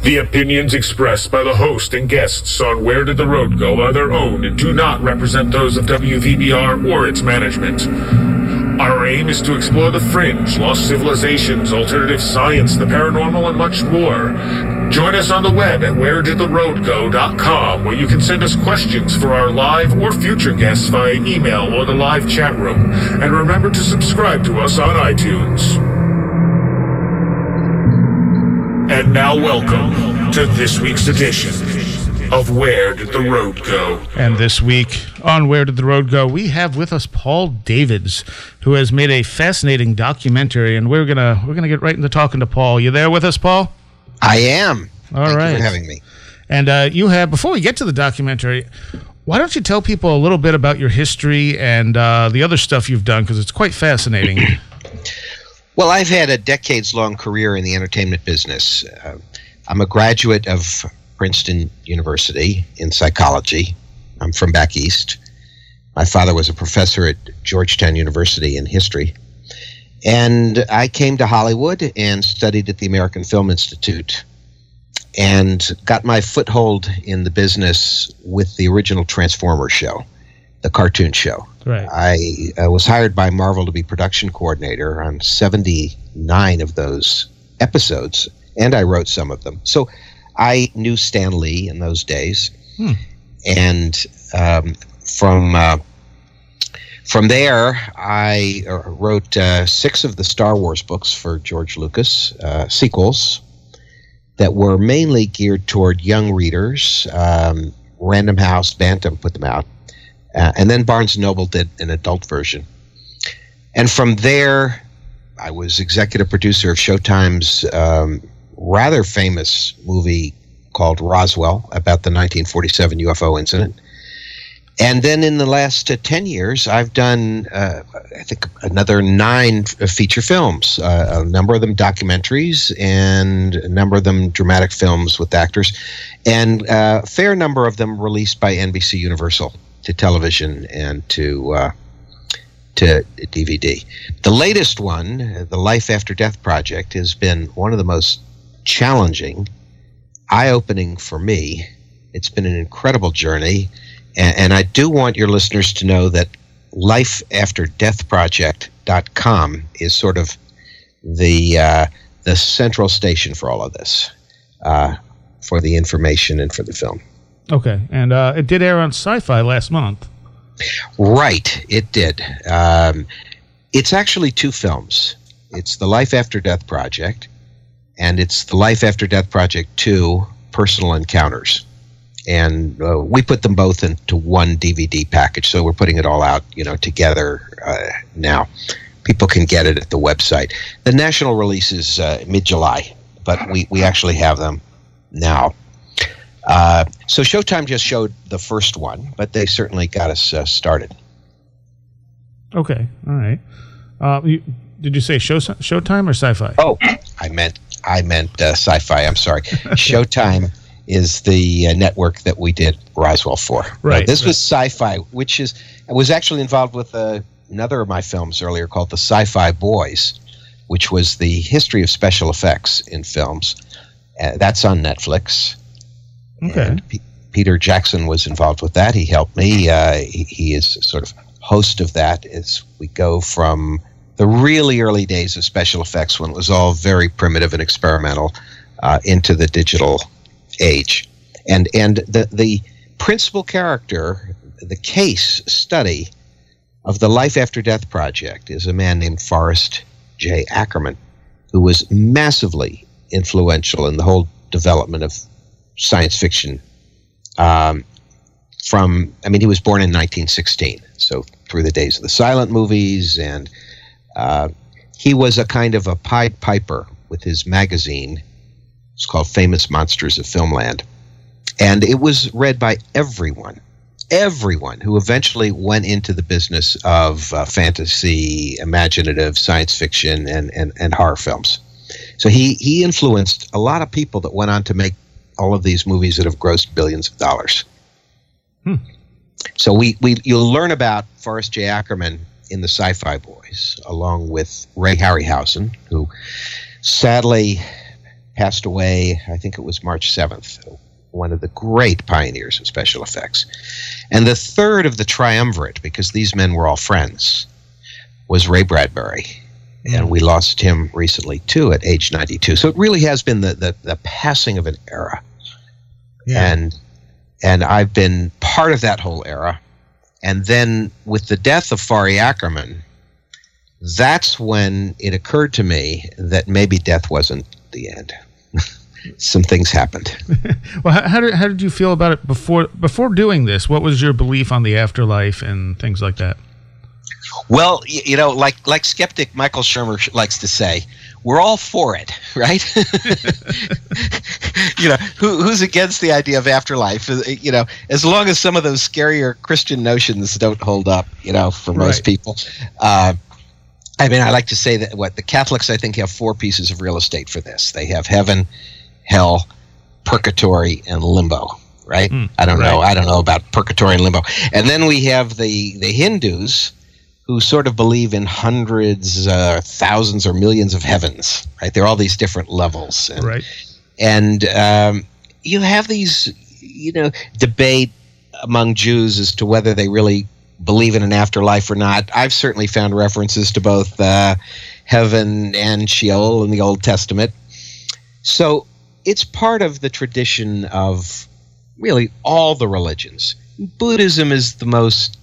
The opinions expressed by the host and guests on Where Did the Road Go are their own and do not represent those of WVBR or its management. Our aim is to explore the fringe, lost civilizations, alternative science, the paranormal, and much more. Join us on the web at wheredidtheroadgo.com, where you can send us questions for our live or future guests via email or the live chat room. And remember to subscribe to us on iTunes. And now welcome to this week's edition of Where Did the Road Go? And this week on Where Did the Road Go, we have with us Paul Davids, who has made a fascinating documentary, and we're gonna get right into talking to Paul. You there with us, Paul? I am. All right. Thank you for having me. And you have, before we get to the documentary, why don't you tell people a little bit about your history and the other stuff you've done, because it's quite fascinating. Well, I've had a decades-long career in the entertainment business. I'm a graduate of Princeton University in psychology. I'm from back east. My father was a professor at Georgetown University in history. And I came to Hollywood and studied at the American Film Institute and got my foothold in the business with the original Transformers show, the cartoon show. Right. I was hired by Marvel to be production coordinator on 79 of those episodes, and I wrote some of them. So I knew Stan Lee in those days. And from there, I wrote 6 of the Star Wars books for George Lucas, sequels that were mainly geared toward young readers. Random House, Bantam put them out. And then Barnes & Noble did an adult version. And from there, I was executive producer of Showtime's rather famous movie called Roswell, about the 1947 UFO incident. And then in the last 10 years, I've done, I think, another 9 feature films, a number of them documentaries and a number of them dramatic films with actors, and a fair number of them released by NBC Universal to television and to DVD. The latest one, The Life After Death Project, has been one of the most challenging, eye-opening for me. It's been an incredible journey. And I do want your listeners to know that lifeafterdeathproject.com is sort of the central station for all of this, for the information and for the film. Okay, and it did air on Sci-Fi last month. Right, it did. It's actually 2 films. It's The Life After Death Project, and it's The Life After Death Project 2, Personal Encounters. And we put them both into one DVD package, so we're putting it all out, together now. People can get it at the website. The national release is mid-July, but we actually have them now. So Showtime just showed the first one, but they certainly got us started. Okay, all right. Did you say Showtime or Sci-Fi? Oh, I meant Sci-Fi. I'm sorry. Showtime is the network that we did Roswell for. Right. This was Sci-Fi, which was actually involved with another of my films earlier called The Sci-Fi Boys, which was the history of special effects in films. That's on Netflix. Okay. And Peter Jackson was involved with that. He helped me. He is sort of host of that as we go from the really early days of special effects when it was all very primitive and experimental into the digital age. And the principal character, the case study of the Life After Death Project is a man named Forrest J. Ackerman, who was massively influential in the whole development of science fiction. He was born in 1916, so through the days of the silent movies, and he was a kind of a Pied Piper with his magazine. It's called Famous Monsters of Filmland. And it was read by everyone who eventually went into the business of fantasy, imaginative, science fiction, and horror films. So he influenced a lot of people that went on to make all of these movies that have grossed billions of dollars. So you'll learn about Forrest J. Ackerman in the Sci-Fi Boys, along with Ray Harryhausen, who sadly passed away, I think it was March 7th, one of the great pioneers of special effects. And the third of the triumvirate, because these men were all friends, was Ray Bradbury. And we lost him recently, too, at age 92. So it really has been the passing of an era. Yeah. And I've been part of that whole era. And then with the death of Fari Ackerman, that's when it occurred to me that maybe death wasn't the end. Some things happened. Well, how did you feel about it before doing this? What was your belief on the afterlife and things like that? Well, you know, like skeptic Michael Shermer likes to say, we're all for it, right? You know, who's against the idea of afterlife? You know, as long as some of those scarier Christian notions don't hold up, you know, for most people. I mean, I like to say that the Catholics, I think, have 4 pieces of real estate for this. They have heaven, hell, purgatory, and limbo, right? I don't know. I don't know about purgatory and limbo. And then we have the Hindus, who sort of believe in hundreds, thousands, or millions of heavens, right? There are all these different levels. And you have these, you know, debate among Jews as to whether they really believe in an afterlife or not. I've certainly found references to both heaven and Sheol in the Old Testament. So it's part of the tradition of really all the religions. Buddhism is the most...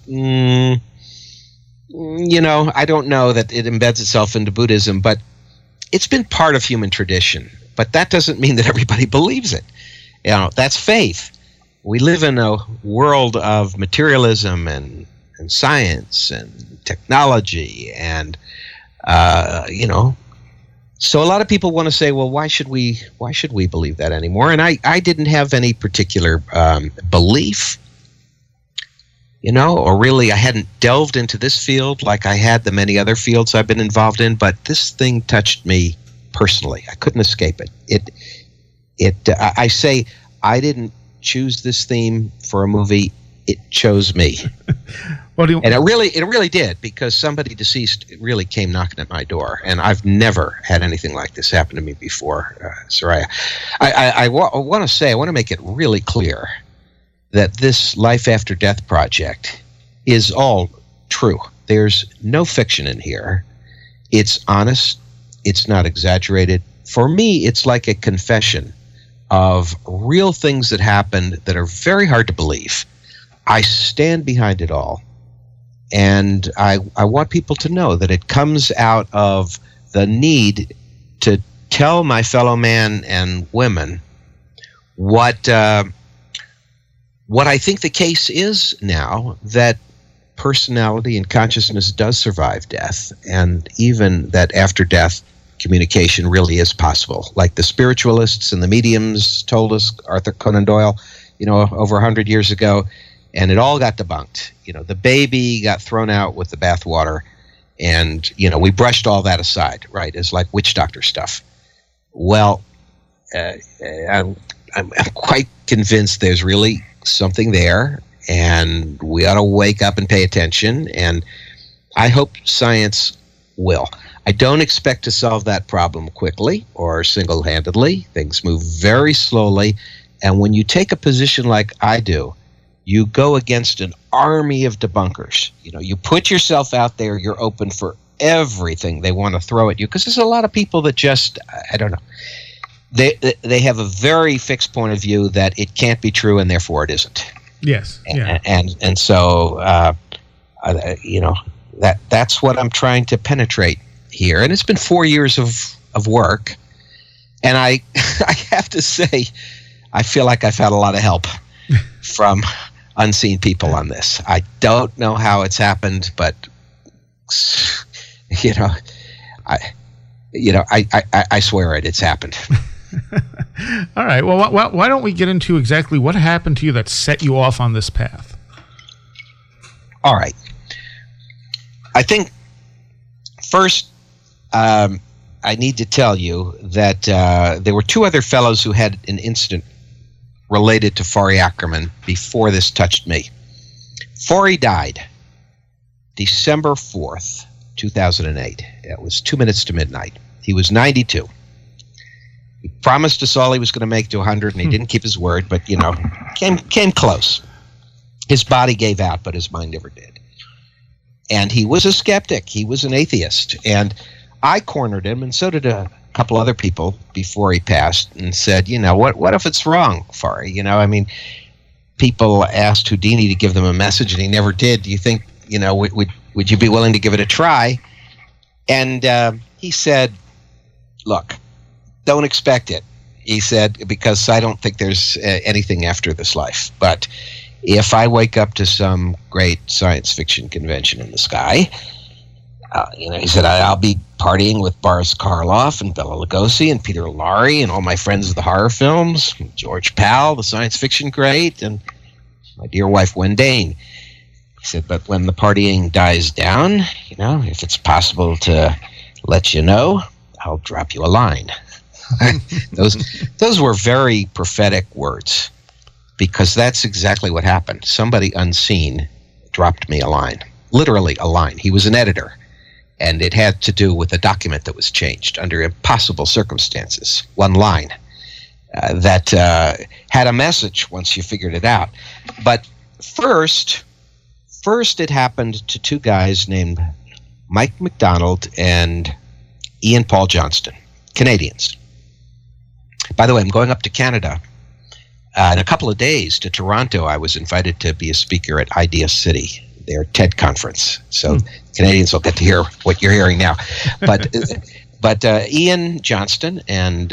you know, I don't know that it embeds itself into Buddhism, but it's been part of human tradition. But that doesn't mean that everybody believes it. You know, that's faith. We live in a world of materialism and science and technology, and you know, so a lot of people want to say, well, why should we believe that anymore? And I didn't have any particular belief. You know, or really I hadn't delved into this field like I had the many other fields I've been involved in, but this thing touched me personally. I couldn't escape it. I say I didn't choose this theme for a movie. It chose me. And it really did, because somebody deceased really came knocking at my door, and I've never had anything like this happen to me before, Soraya. I want to make it really clear that this Life After Death project is all true. There's no fiction in here. It's honest. It's not exaggerated. For me, it's like a confession of real things that happened that are very hard to believe. I stand behind it all. And I want people to know that it comes out of the need to tell my fellow man and women what I think the case is now, that personality and consciousness does survive death, and even that after death communication really is possible. Like the spiritualists and the mediums told us, Arthur Conan Doyle, you know, over 100 years ago, and it all got debunked. You know, the baby got thrown out with the bathwater, and, you know, we brushed all that aside, right? It's like witch doctor stuff. Well, I'm quite convinced there's really something there, and we ought to wake up and pay attention, and I hope science will. I don't expect to solve that problem quickly or single-handedly. Things move very slowly, and when you take a position like I do, you go against an army of debunkers. You know, you put yourself out there, you're open for everything they want to throw at you, because there's a lot of people that just, I don't know, they have a very fixed point of view that it can't be true, and therefore it isn't. Yes. Yeah. And so you know, that's what I'm trying to penetrate here. And it's been 4 years of work, and I have to say, I feel like I've had a lot of help from unseen people on this. I don't know how it's happened, but you know, I swear it's happened. All right. Well, why don't we get into exactly what happened to you that set you off on this path? All right. I think first, I need to tell you that there were 2 other fellows who had an incident related to Fari Ackerman before this touched me. Fari died December 4th, 2008. It was 2 minutes to midnight. He was 92. He promised us all he was going to make to 100, and he didn't keep his word, but, came close. His body gave out, but his mind never did. And he was a skeptic. He was an atheist. And I cornered him, and so did a couple other people before he passed, and said, what if it's wrong, Fari? People asked Houdini to give them a message, and he never did. Do you think, would you be willing to give it a try? And he said, look, don't expect it. He said, because I don't think there's anything after this life. But if I wake up to some great science fiction convention in the sky, he said, I'll be partying with Boris Karloff and Bela Lugosi and Peter Lorre and all my friends of the horror films, George Pal, the science fiction great, and my dear wife, Wendane. He said, but when the partying dies down, if it's possible to let you know, I'll drop you a line. Those were very prophetic words, because that's exactly what happened. Somebody unseen dropped me a line, literally a line. He was an editor, and it had to do with a document that was changed under impossible circumstances. One line that had a message once you figured it out. But first it happened to two guys named Mike McDonald and Ian Paul Johnston, Canadians. By the way, I'm going up to Canada in a couple of days to Toronto. I was invited to be a speaker at Idea City, their TED conference. So Canadians will get to hear what you're hearing now. But Ian Johnston and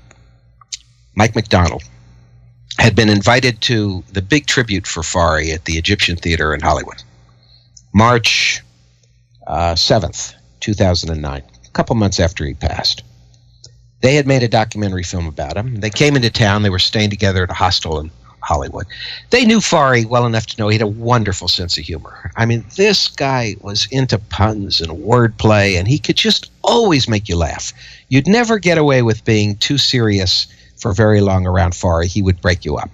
Mike McDonald had been invited to the big tribute for Fari at the Egyptian Theater in Hollywood, March 7th, 2009, a couple months after he passed. They had made a documentary film about him. They came into town. They were staying together at a hostel in Hollywood. They knew Fari well enough to know he had a wonderful sense of humor. This guy was into puns and wordplay, and he could just always make you laugh. You'd never get away with being too serious for very long around Fari. He would break you up.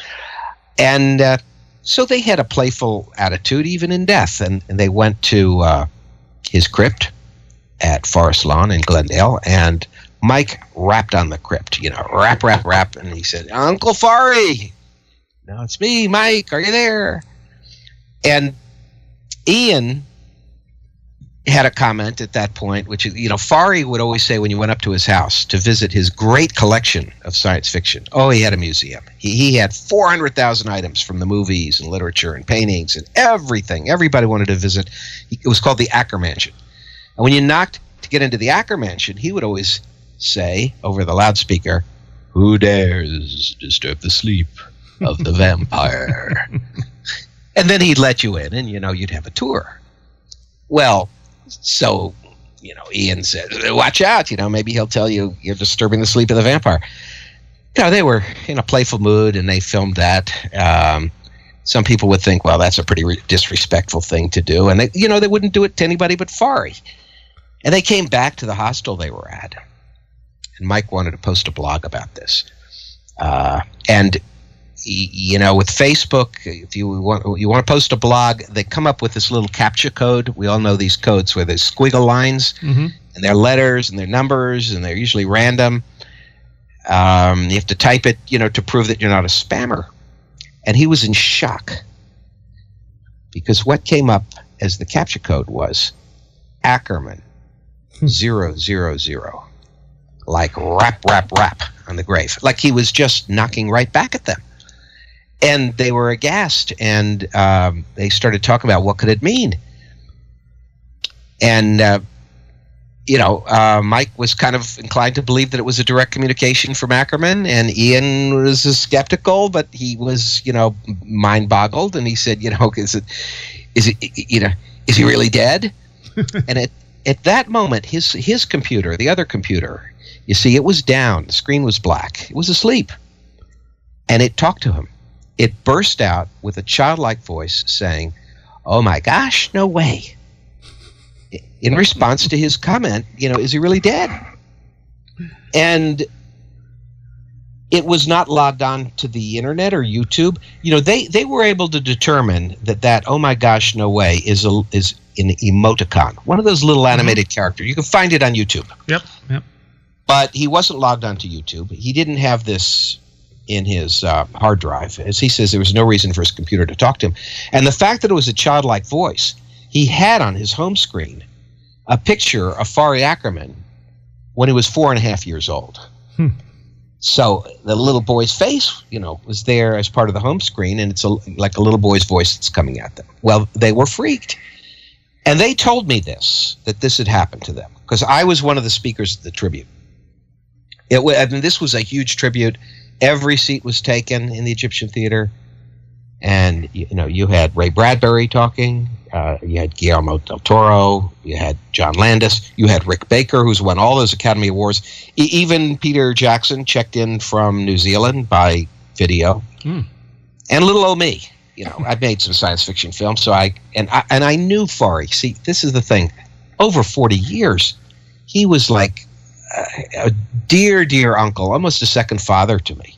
And so they had a playful attitude, even in death, and they went to his crypt at Forest Lawn in Glendale, and Mike rapped on the crypt, rap, and he said, Uncle Fari! No, it's me, Mike, are you there? And Ian had a comment at that point, which is, Fari would always say when you went up to his house to visit his great collection of science fiction, he had a museum. He had 400,000 items from the movies and literature and paintings and everything. Everybody wanted to visit. It was called the Acker Mansion. And when you knocked to get into the Acker Mansion, he would always say over the loudspeaker, "Who dares disturb the sleep of the vampire?" And then he'd let you in, and you'd have a tour. Well, so Ian said, "Watch out! Maybe he'll tell you you're disturbing the sleep of the vampire." They were in a playful mood, and they filmed that. Some people would think, well, that's a pretty disrespectful thing to do, and they wouldn't do it to anybody but Fari. And they came back to the hostel they were at, and Mike wanted to post a blog about this. And with Facebook, if you want to post a blog, they come up with this little CAPTCHA code. We all know these codes where there's squiggle lines, and they're letters and they're numbers, and they're usually random. You have to type it, to prove that you're not a spammer. And he was in shock, because what came up as the CAPTCHA code was Ackerman 000, like rap on the grave, like he was just knocking right back at them. And they were aghast, and they started talking about what could it mean. And Mike was kind of inclined to believe that it was a direct communication from Ackerman, and Ian was skeptical, but he was mind boggled, and he said, is he really dead? And at that moment, his computer, the other computer, you see, it was down, the screen was black, it was asleep, and it talked to him. It burst out with a childlike voice saying, "Oh my gosh, no way," in response to his comment, is he really dead? And it was not logged on to the internet or YouTube. They were able to determine that "oh my gosh, no way" is an emoticon, one of those little animated characters. You can find it on YouTube. Yep. But he wasn't logged onto YouTube. He didn't have this in his hard drive. As he says, there was no reason for his computer to talk to him. And the fact that it was a childlike voice, he had on his home screen a picture of Fari Ackerman when he was 4.5 years old. So the little boy's face, was there as part of the home screen, and it's like a little boy's voice that's coming at them. Well, they were freaked. And they told me that this had happened to them, because I was one of the speakers at the tribute. This was a huge tribute. Every seat was taken in the Egyptian theater. And, you had Ray Bradbury talking. You had Guillermo del Toro. You had John Landis. You had Rick Baker, who's won all those Academy Awards. Even Peter Jackson checked in from New Zealand by video. And little old me. I've made some science fiction films, so I knew Fari. See, this is the thing. Over 40 years, he was like a dear uncle, almost a second father to me.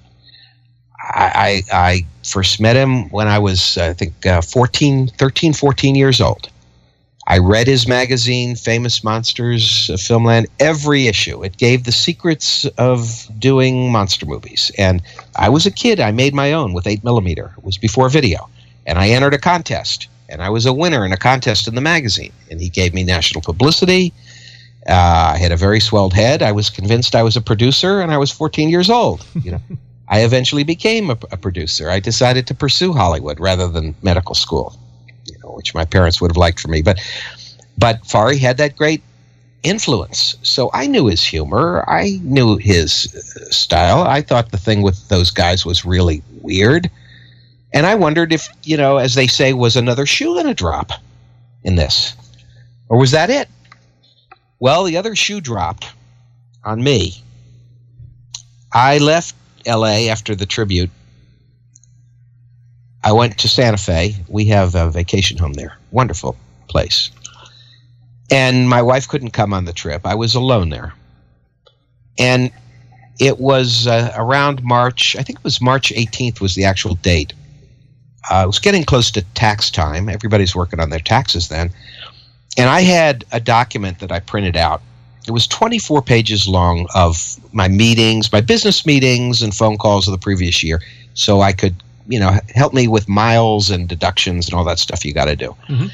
I first met him when I was, I think, 14 years old. I read his magazine, Famous Monsters of Filmland, every issue. It gave the secrets of doing monster movies. And I was a kid. I made my own with 8mm. It was before video. And I entered a contest. And I was a winner in a contest in the magazine. And he gave me national publicity. I had a very swelled head. I was convinced I was a producer, and I was 14 years old. I eventually became a producer. I decided to pursue Hollywood rather than medical school, which my parents would have liked for me. But Fari had that great influence. So I knew his humor. I knew his style. I thought the thing with those guys was really weird. And I wondered if, as they say, was another shoe going to drop in this? Or was that it? Well, the other shoe dropped on me. I left L.A. after the tribute. I went to Santa Fe. We have a vacation home there. Wonderful place. And my wife couldn't come on the trip. I was alone there. And it was around March, I think it was March 18th was the actual date. It was getting close to tax time. Everybody's working on their taxes then. And I had a document that I printed out. It was 24 pages long of my meetings, my business meetings and phone calls of the previous year, so I could, help me with miles and deductions and all that stuff you got to do.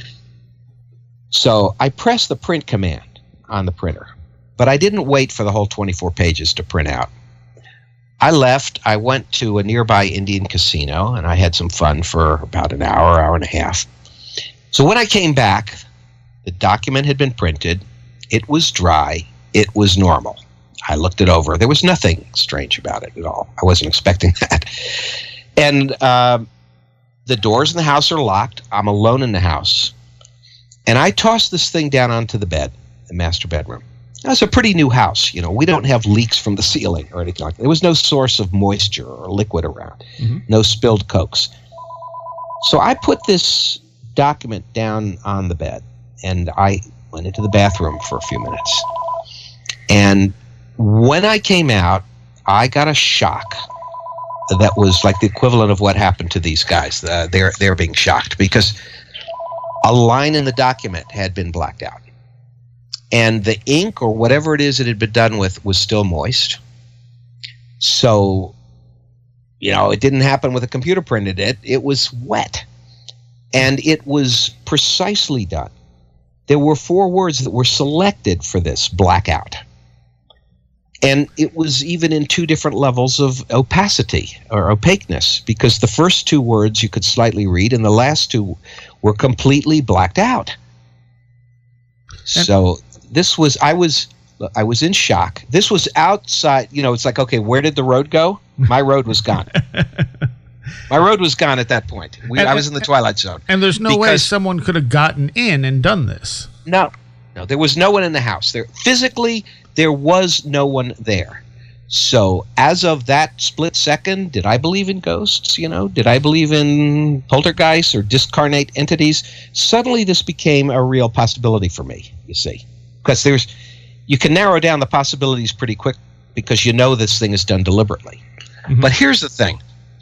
So I pressed the print command on the printer, but I didn't wait for the whole 24 pages to print out. I left. I went to a nearby Indian casino, and I had some fun for about an hour and a half. So when I came back, the document had been printed. It was dry. It was normal. I looked it over. There was nothing strange about it at all. I wasn't expecting that. And the doors in the house are locked. I'm alone in the house. And I tossed this thing down onto the bed, the master bedroom. That's a pretty new house. We don't have leaks from the ceiling or anything like that. There was no source of moisture or liquid around. No spilled Cokes. So I put this document down on the bed, and I went into the bathroom for a few minutes. And when I came out, I got a shock that was like the equivalent of what happened to these guys. They're being shocked because a line in the document had been blacked out. And the ink or whatever it is it had been done with was still moist. So, it didn't happen with a computer printed it. It was wet. And it was precisely done. There were 4 words that were selected for this blackout. And it was even in 2 different levels of opacity or opaqueness, because the first 2 words you could slightly read and the last 2 were completely blacked out. So this was, I was in shock. This was outside, it's like, okay, where did the road go? My road was gone. My road was gone at that point. I was in the twilight zone. And there's no way someone could have gotten in and done this. No, there was no one in the house. Physically, there was no one there. So as of that split second, did I believe in ghosts? Did I believe in poltergeists or discarnate entities? Suddenly this became a real possibility for me, you see. Because you can narrow down the possibilities pretty quick because this thing is done deliberately. But here's the thing.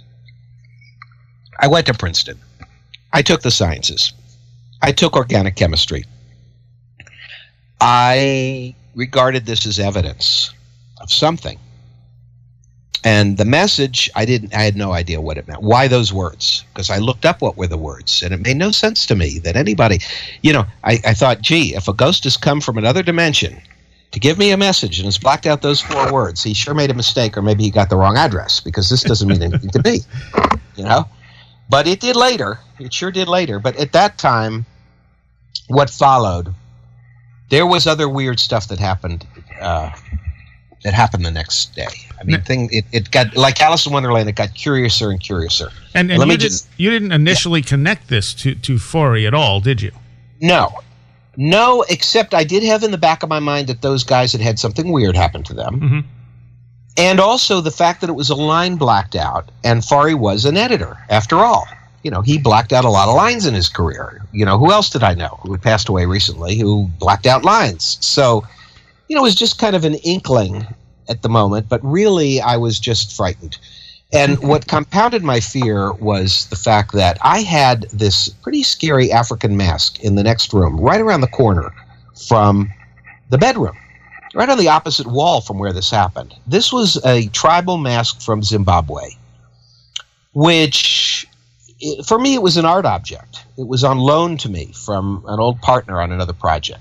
I went to Princeton. I took the sciences. I took organic chemistry. I regarded this as evidence of something. And the message, I had no idea what it meant. Why those words? Because I looked up what were the words, and it made no sense to me that anybody, I thought, gee, if a ghost has come from another dimension to give me a message and has blacked out those 4 words, he sure made a mistake, or maybe he got the wrong address, because this doesn't mean anything to me, But it did later. It sure did later. But at that time, what followed, there was other weird stuff that happened. That happened the next day. I mean, it got like Alice in Wonderland. It got curiouser and curiouser. And you didn't initially connect this to Forey at all, did you? No. Except I did have in the back of my mind that those guys had something weird happen to them, mm-hmm. and also the fact that it was a line blacked out, and Forey was an editor after all. He blacked out a lot of lines in his career. Who else did I know who had passed away recently who blacked out lines? So. It was just kind of an inkling at the moment, but really I was just frightened. And what compounded my fear was the fact that I had this pretty scary African mask in the next room, right around the corner from the bedroom, right on the opposite wall from where this happened. This was a tribal mask from Zimbabwe, which, for me, it was an art object. It was on loan to me from an old partner on another project.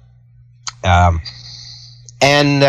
And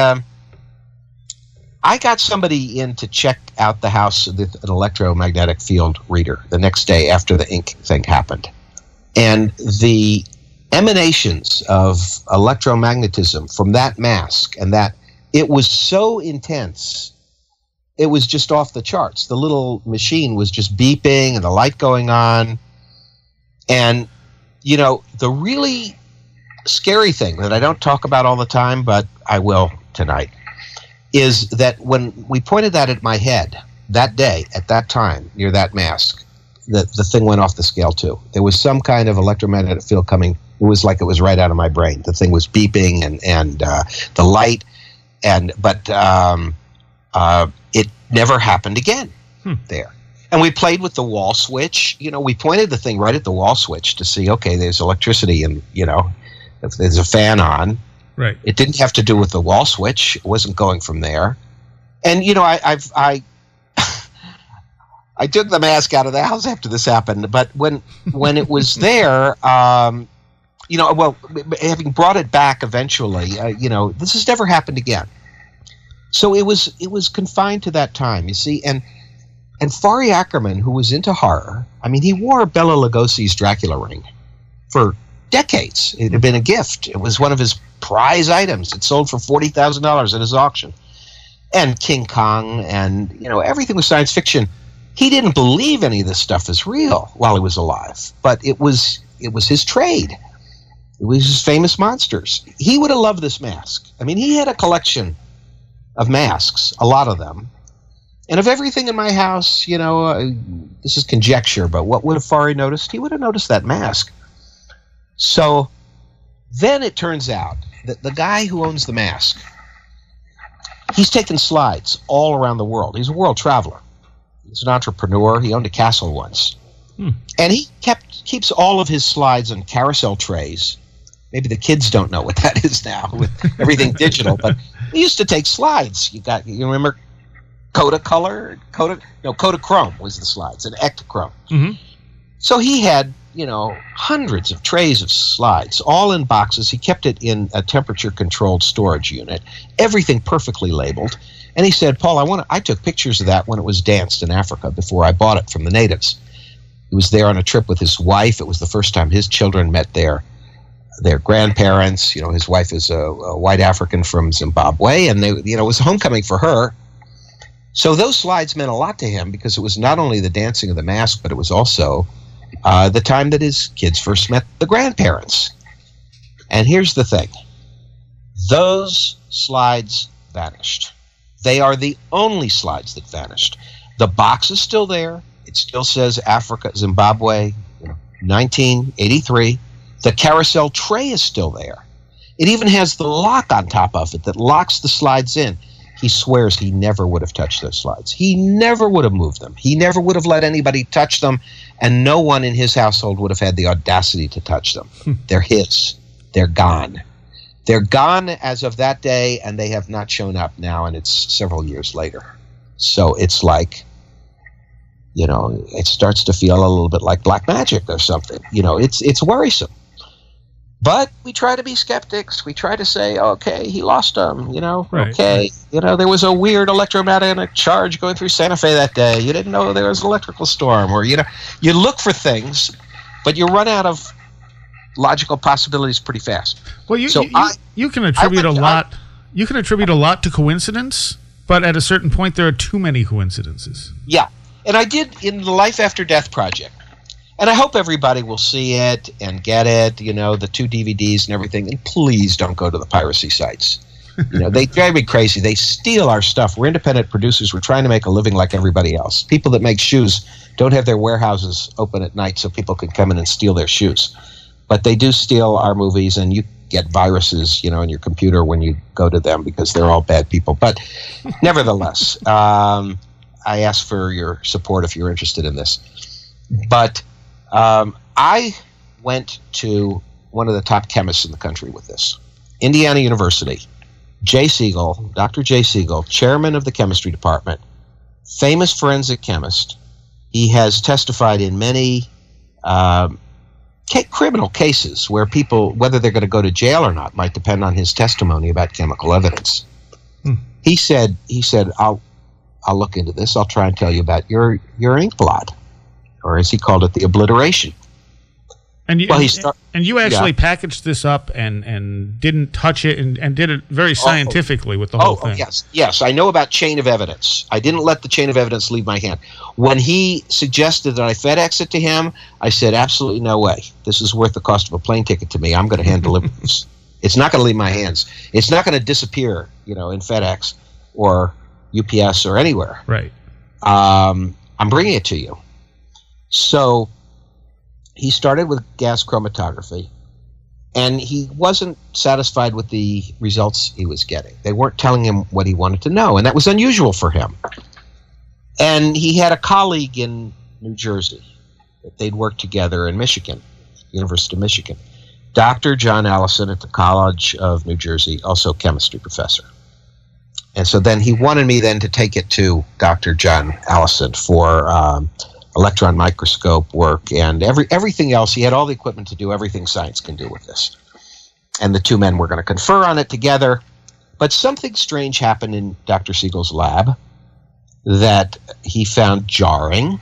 I got somebody in to check out the house with an electromagnetic field reader the next day after the ink thing happened. And the emanations of electromagnetism from that mask, and that it was so intense, it was just off the charts. The little machine was just beeping and the light going on. And, the really scary thing that I don't talk about all the time, but I will tonight, is that when we pointed that at my head that day, at that time, near that mask, the thing went off the scale too. There was some kind of electromagnetic field coming. It was like it was right out of my brain. The thing was beeping and the light, but it never happened again there. And we played with the wall switch. We pointed the thing right at the wall switch to see, okay, there's electricity, and if there's a fan on. Right. It didn't have to do with the wall switch. It wasn't going from there. And I took the mask out of the house after this happened. But when it was there, having brought it back eventually, this has never happened again. So it was confined to that time. You see, and Fari Ackerman, who was into horror, I mean, he wore Bela Lugosi's Dracula ring for decades. It had been a gift. It was one of his prize items. It sold for $40,000 at his auction. And King Kong and, everything was science fiction. He didn't believe any of this stuff is real while he was alive, but it was his trade. It was his famous monsters. He would have loved this mask. I mean, he had a collection of masks, a lot of them. And of everything in my house, this is conjecture, but what would have Fari noticed? He would have noticed that mask. So then it turns out that the guy who owns the mask, he's taken slides all around the world. He's a world traveler. He's an entrepreneur. He owned a castle once. And he keeps all of his slides on carousel trays. Maybe the kids don't know what that is now with everything digital, but he used to take slides. You remember Kodachrome? Kodachrome was the slides, and Ektachrome. Mm-hmm. So he had, hundreds of trays of slides, all in boxes. He kept it in a temperature-controlled storage unit, everything perfectly labeled. And he said, Paul, I took pictures of that when it was danced in Africa before I bought it from the natives. He was there on a trip with his wife. It was the first time his children met their grandparents. His wife is a white African from Zimbabwe, and it was homecoming for her. So those slides meant a lot to him because it was not only the dancing of the mask, but it was also the time that his kids first met the grandparents. And here's the thing. Those slides vanished. They are the only slides that vanished. The box is still there. It still says Africa, Zimbabwe, 1983. The carousel tray is still there. It even has the lock on top of it that locks the slides in. He swears he never would have touched those slides. He never would have moved them. He never would have let anybody touch them, and no one in his household would have had the audacity to touch them. They're his. They're gone. They're gone as of that day, and they have not shown up now, and it's several years later. So it's like, it starts to feel a little bit like black magic or something. It's worrisome. But we try to be skeptics. We try to say, okay, he lost them, Right. Okay. There was a weird electromagnetic charge going through Santa Fe that day. You didn't know there was an electrical storm. Or, you look for things, but you run out of logical possibilities pretty fast. Well, you can attribute a lot. You can attribute a lot to coincidence, but at a certain point, there are too many coincidences. Yeah, and I did in the Life After Death project, and I hope everybody will see it and get it. The 2 DVDs and everything. And please don't go to the piracy sites. They drive me crazy. They steal our stuff. We're independent producers. We're trying to make a living like everybody else. People that make shoes don't have their warehouses open at night so people can come in and steal their shoes. But they do steal our movies, and you get viruses, in your computer when you go to them because they're all bad people. But nevertheless, I ask for your support if you're interested in this. But I went to one of the top chemists in the country with this. Indiana University. Jay Siegel, Dr. Jay Siegel, chairman of the chemistry department, famous forensic chemist. He has testified in many criminal cases where people, whether they're going to go to jail or not, might depend on his testimony about chemical evidence. He said, I'll look into this. I'll try and tell you about your ink blot, or as he called it, the obliteration. And you actually packaged this up and didn't touch it and did it very scientifically with the whole thing. Yes. I know about chain of evidence. I didn't let the chain of evidence leave my hand. When he suggested that I FedEx it to him, I said, absolutely no way. This is worth the cost of a plane ticket to me. I'm going to hand deliver this. It's not going to leave my hands. It's not going to disappear, in FedEx or UPS or anywhere. Right. I'm bringing it to you. So he started with gas chromatography, and he wasn't satisfied with the results he was getting. They weren't telling him what he wanted to know, and that was unusual for him. And he had a colleague in New Jersey that they'd worked together in Michigan, University of Michigan, Dr. John Allison at the College of New Jersey, also chemistry professor. And so then he wanted me then to take it to Dr. John Allison for electron microscope work and everything else. He had all the equipment to do everything science can do with this. And the two men were going to confer on it together. But something strange happened in Dr. Siegel's lab that he found jarring.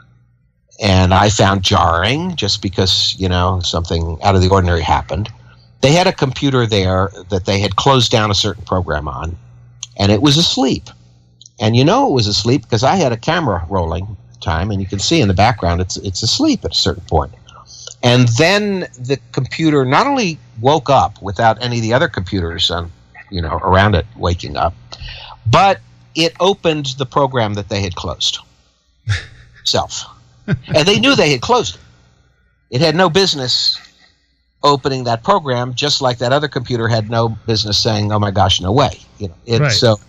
And I found jarring just because, something out of the ordinary happened. They had a computer there that they had closed down a certain program on, and it was asleep. And it was asleep because I had a camera rolling time, and you can see in the background it's asleep at a certain point. And then the computer not only woke up without any of the other computers around it waking up, but it opened the program that they had closed itself. And they knew they had closed it. It had no business opening that program, just like that other computer had no business saying, oh my gosh, no way. Right.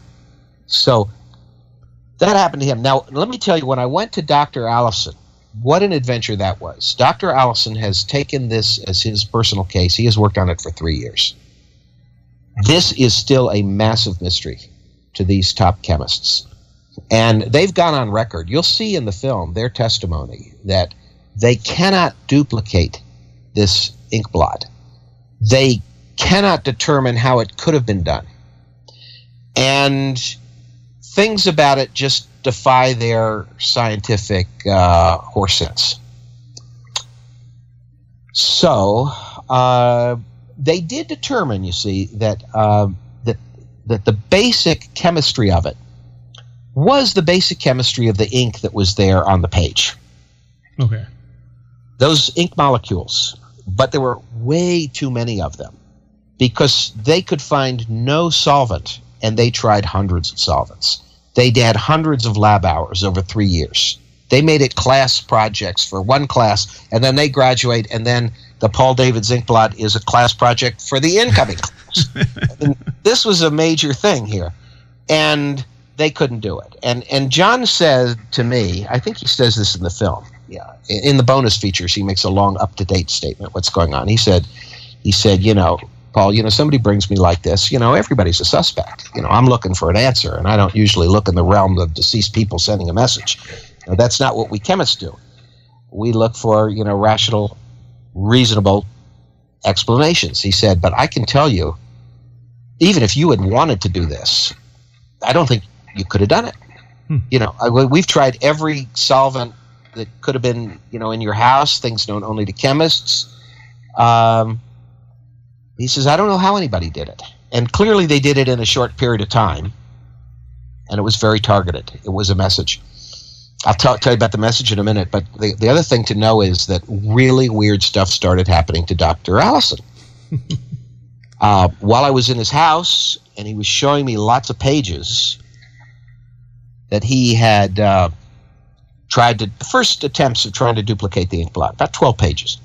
So that happened to him. Now, let me tell you, when I went to Dr. Allison, what an adventure that was. Dr. Allison has taken this as his personal case. He has worked on it for 3 years. This is still a massive mystery to these top chemists. And they've gone on record. You'll see in the film their testimony that they cannot duplicate this ink blot. They cannot determine how it could have been done. And things about it just defy their scientific horse sense. So they did determine, you see, that that the basic chemistry of it was the basic chemistry of the ink that was there on the page. Okay. Those ink molecules, but there were way too many of them because they could find no solvent, and they tried hundreds of solvents. They had hundreds of lab hours over 3 years. They made it class projects for one class, and then they graduate, and then the Paul Davids ink blot is a class project for the incoming class. And this was a major thing here, and they couldn't do it. And John said to me, I think he says this in the film, in the bonus features, he makes a long up-to-date statement, what's going on. He said, Paul, somebody brings me like this, everybody's a suspect. I'm looking for an answer, and I don't usually look in the realm of deceased people sending a message. That's not what we chemists do. We look for, rational, reasonable explanations. He said, but I can tell you, even if you had wanted to do this, I don't think you could have done it. We've tried every solvent that could have been, in your house, things known only to chemists. He says, I don't know how anybody did it. And clearly they did it in a short period of time. And it was very targeted. It was a message. I'll tell you about the message in a minute, but the other thing to know is that really weird stuff started happening to Dr. Allison. While I was in his house, and he was showing me lots of pages that he had the first attempts of trying to duplicate the ink blot, about 12 pages.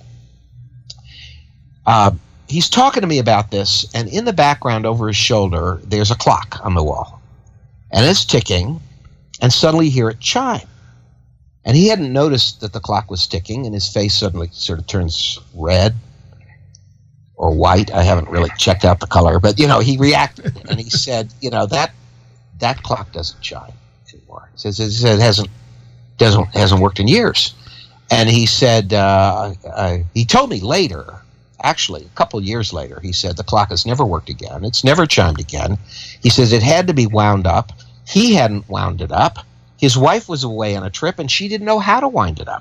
He's talking to me about this, and in the background over his shoulder, there's a clock on the wall. And it's ticking, and suddenly you hear it chime. And he hadn't noticed that the clock was ticking, and his face suddenly sort of turns red or white. I haven't really checked out the color, but, he reacted, and he said, that clock doesn't chime anymore. He says it hasn't worked in years. And he said, he told me later, actually, a couple years later, he said the clock has never worked again. It's never chimed again. He says it had to be wound up. He hadn't wound it up. His wife was away on a trip, and she didn't know how to wind it up.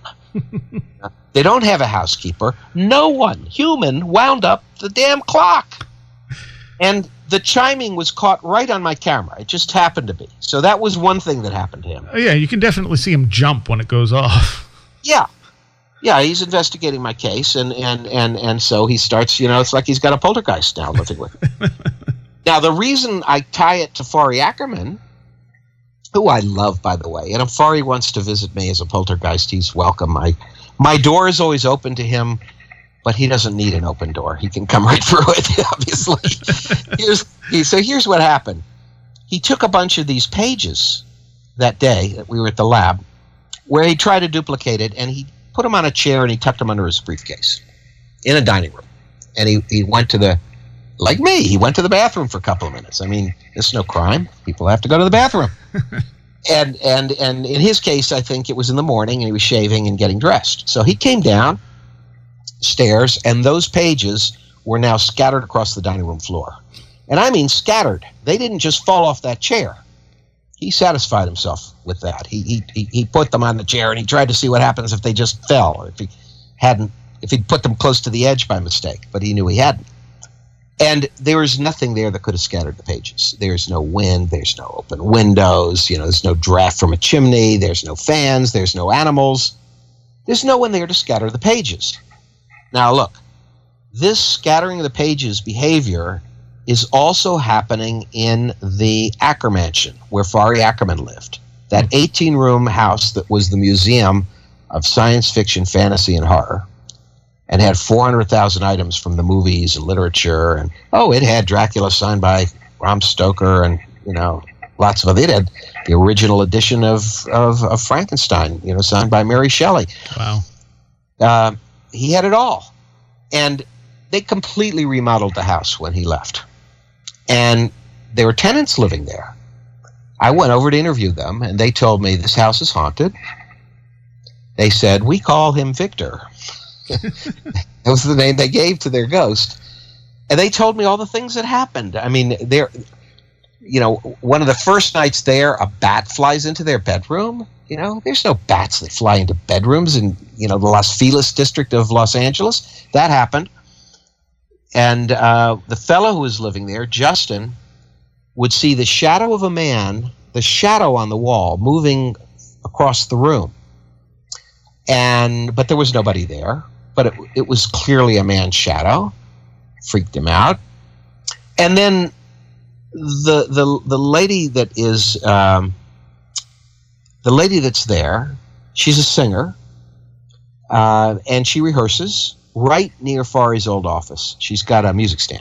They don't have a housekeeper. No one, human, wound up the damn clock. And the chiming was caught right on my camera. It just happened to be. So that was one thing that happened to him. Oh, yeah, you can definitely see him jump when it goes off. Yeah. Yeah, he's investigating my case, and so he starts, it's like he's got a poltergeist now living with him. Now, the reason I tie it to Fari Ackerman, who I love, by the way, and if Fari wants to visit me as a poltergeist, he's welcome. My door is always open to him, but he doesn't need an open door. He can come right through it, obviously. So here's what happened. He took a bunch of these pages that day that we were at the lab, where he tried to duplicate it, and he put them on a chair and he tucked them under his briefcase in a dining room. And he went to like me, he went to the bathroom for a couple of minutes. I mean, it's no crime. People have to go to the bathroom. and in his case, I think it was in the morning, and he was shaving and getting dressed. So he came down stairs, and those pages were now scattered across the dining room floor. And I mean scattered. They didn't just fall off that chair. He satisfied himself with that. He put them on the chair, and he tried to see what happens if they just fell, or if he'd put them close to the edge by mistake, but he knew he hadn't. And there was nothing there that could have scattered the pages. There's no wind, there's no open windows, there's no draft from a chimney, there's no fans, there's no animals. There's no one there to scatter the pages. Now look, this scattering of the pages behavior is also happening in the Acker Mansion, where Fari Ackerman lived. That 18-room house that was the museum of science fiction, fantasy, and horror, and had 400,000 items from the movies and literature. And, it had Dracula signed by Bram Stoker and, lots of other. It had the original edition of Frankenstein, signed by Mary Shelley. Wow. He had it all. And they completely remodeled the house when he left. And there were tenants living there. I went over to interview them, and they told me this house is haunted. They said, we call him Victor. That was the name they gave to their ghost. And they told me all the things that happened. I mean, one of the first nights there, a bat flies into their bedroom. There's no bats that fly into bedrooms in, the Los Feliz district of Los Angeles. That happened. And the fellow who was living there, Justin, would see the shadow of a man, the shadow on the wall, moving across the room. But there was nobody there. But it was clearly a man's shadow. Freaked him out. And then the lady that is the lady that's there, she's a singer, and she rehearses right near Fari's old office. She's got a music stand.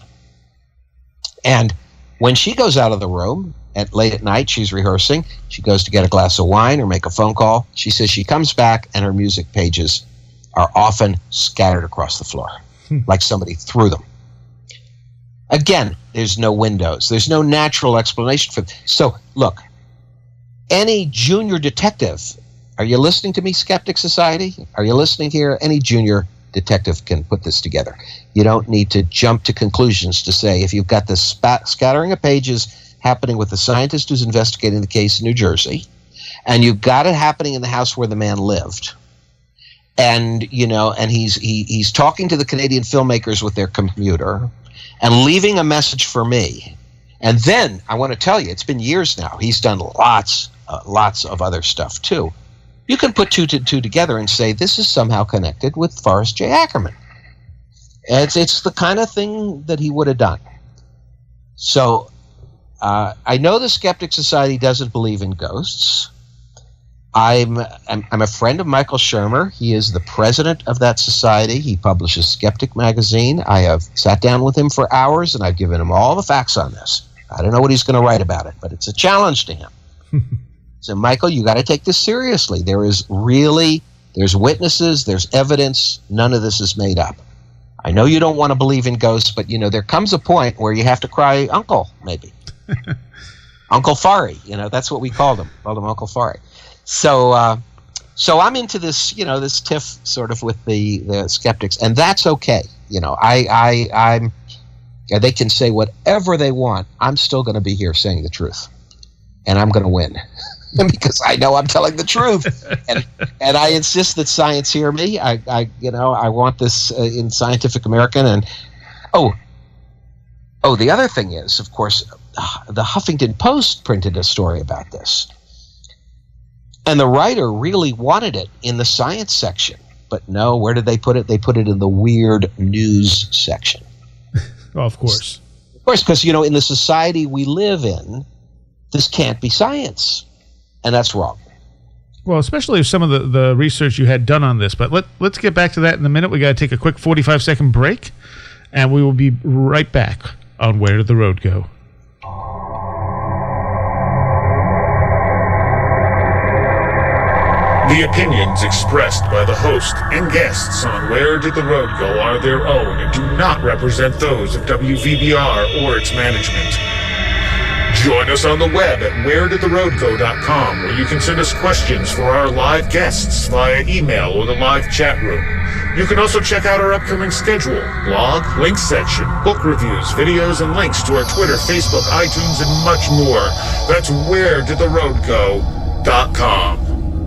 And when she goes out of the room late at night, she's rehearsing. She goes to get a glass of wine or make a phone call. She says she comes back and her music pages are often scattered across the floor, like somebody threw them. Again, there's no windows. There's no natural explanation for it. So, look, any junior detective, are you listening to me, Skeptic Society? Are you listening here? Any junior detective can put this together. You don't need to jump to conclusions to say, if you've got this scattering of pages happening with the scientist who's investigating the case in New Jersey, and you've got it happening in the house where the man lived, and and he's talking to the Canadian filmmakers with their computer and leaving a message for me. And then I want to tell you, it's been years now. He's done lots of other stuff too. You can put two together and say this is somehow connected with Forrest J. Ackerman. It's the kind of thing that he would have done. So I know the Skeptic Society doesn't believe in ghosts. I'm a friend of Michael Shermer. He is the president of that society. He publishes Skeptic magazine. I have sat down with him for hours, and I've given him all the facts on this. I don't know what he's going to write about it, but it's a challenge to him. So, Michael, you got to take this seriously. There's witnesses, there's evidence. None of this is made up. I know you don't want to believe in ghosts, but there comes a point where you have to cry uncle, maybe. Uncle Fari, that's what we called him. Called him Uncle Fari. So I'm into this, this tiff sort of with the skeptics, and that's okay. I'm. They can say whatever they want. I'm still going to be here saying the truth, and I'm going to win because I know I'm telling the truth, and I insist that science hear me. I want this in Scientific American, and the other thing is, of course, the Huffington Post printed a story about this. And the writer really wanted it in the science section. But no, where did they put it? They put it in the weird news section. Well, of course. Of course, because, in the society we live in, this can't be science. And that's wrong. Well, especially if some of the research you had done on this. But let's get back to that in a minute. We got to take a quick 45-second break. And we will be right back on Where Did the Road Go? The opinions expressed by the host and guests on Where Did the Road Go are their own and do not represent those of WVBR or its management. Join us on the web at wheredidtheroadgo.com, where you can send us questions for our live guests via email or the live chat room. You can also check out our upcoming schedule, blog, links section, book reviews, videos, and links to our Twitter, Facebook, iTunes, and much more. That's wheredidtheroadgo.com.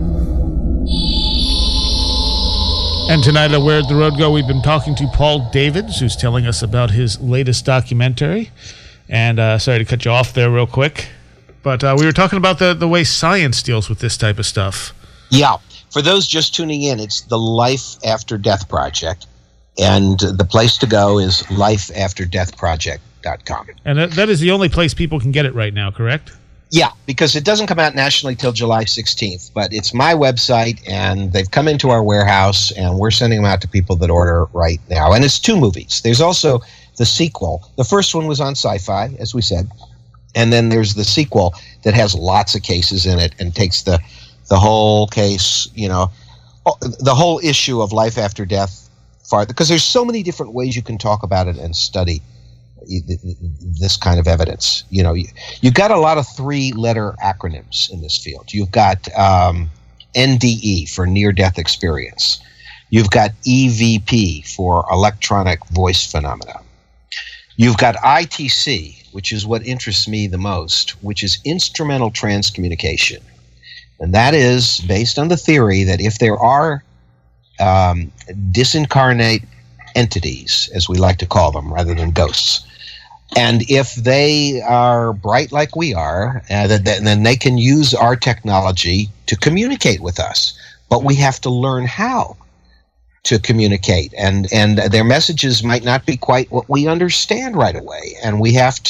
And tonight at Where Did the Road Go, we've been talking to Paul Davids, who's telling us about his latest documentary. And sorry to cut you off there real quick, but we were talking about the way science deals with this type of stuff. Yeah. For those just tuning in, it's the Life After Death Project, and the place to go is lifeafterdeathproject.com. And that is the only place people can get it right now, correct? Yeah, because it doesn't come out nationally till July 16th, but it's my website, and they've come into our warehouse, and we're sending them out to people that order right now. And it's 2 movies. There's also the sequel. The first one was on Sci-Fi, as we said, and then there's the sequel that has lots of cases in it and takes the whole case, the whole issue of life after death farther, because there's so many different ways you can talk about it and study this kind of evidence. You've got a lot of 3-letter acronyms in this field. You've got NDE for near-death experience. You've got EVP for electronic voice phenomena. You've got ITC, which is what interests me the most, which is instrumental transcommunication. And that is based on the theory that if there are disincarnate entities, as we like to call them, rather than ghosts, and if they are bright like we are, then they can use our technology to communicate with us. But we have to learn how to communicate, and their messages might not be quite what we understand right away, and we have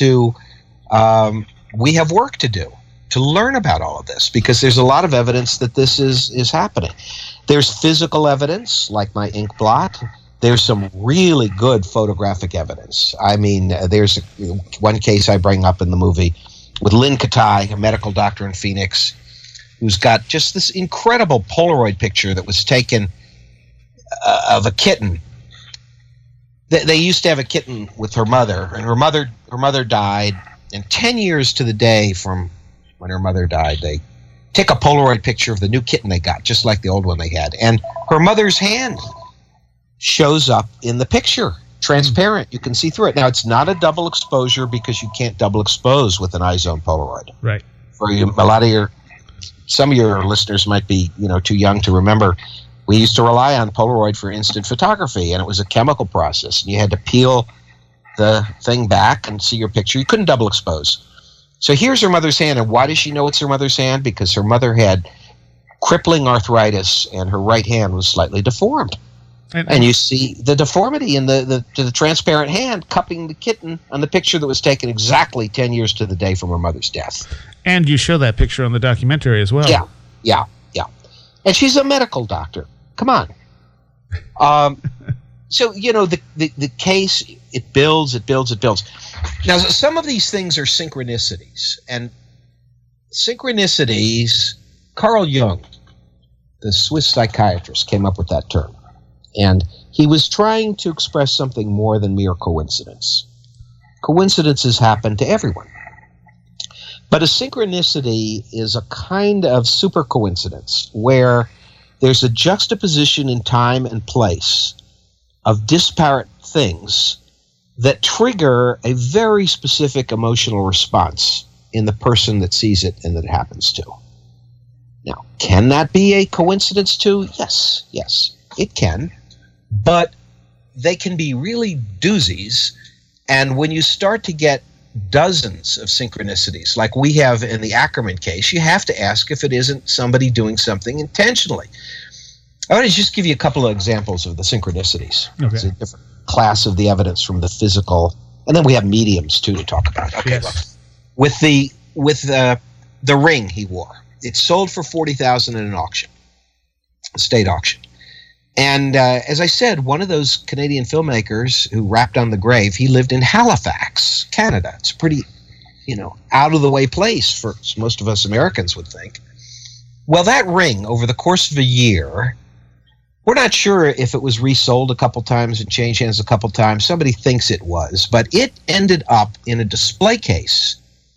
work to do to learn about all of this, because there's a lot of evidence that this is happening. There's physical evidence, like my ink blot. There's some really good photographic evidence. I mean, there's one case I bring up in the movie with Lynn Katai, a medical doctor in Phoenix, who's got just this incredible Polaroid picture that was taken of a kitten They used to have a kitten with her mother, and her mother died. And 10 years to the day from when her mother died, they take a Polaroid picture of the new kitten they got, just like the old one they had. And her mother's hand shows up in the picture, transparent. You can see through it. Now, it's not a double exposure because you can't double expose with an iZone Polaroid. Right. For you, some of your listeners might be, too young to remember. We used to rely on Polaroid for instant photography, and it was a chemical process. And you had to peel the thing back and see your picture. You couldn't double expose. So here's her mother's hand, and why does she know it's her mother's hand? Because her mother had crippling arthritis, and her right hand was slightly deformed. And you see the deformity in the transparent hand cupping the kitten on the picture that was taken exactly 10 years to the day from her mother's death. And you show that picture on the documentary as well. Yeah. And she's a medical doctor. Come on. So, the case, it builds. Now, some of these things are synchronicities. And synchronicities, Carl Jung, the Swiss psychiatrist, came up with that term. And he was trying to express something more than mere coincidence. Coincidences happen to everyone. But a synchronicity is a kind of super coincidence where there's a juxtaposition in time and place of disparate things that trigger a very specific emotional response in the person that sees it and that it happens to. Now, can that be a coincidence too? Yes, it can. But they can be really doozies, and when you start to get dozens of synchronicities, like we have in the Ackerman case, you have to ask if it isn't somebody doing something intentionally. I want to just give you a couple of examples of the synchronicities. Okay. It's a different class of the evidence from the physical, and then we have mediums too to talk about. Okay, yes. Look, with the ring he wore, it sold for $40,000 in an auction, a state auction. And as I said, one of those Canadian filmmakers who rapped on the grave, he lived in Halifax, Canada. It's a pretty, out-of-the-way place for most of us Americans would think. Well, that ring, over the course of a year, we're not sure if it was resold a couple times and changed hands a couple times. Somebody thinks it was. But it ended up in a display case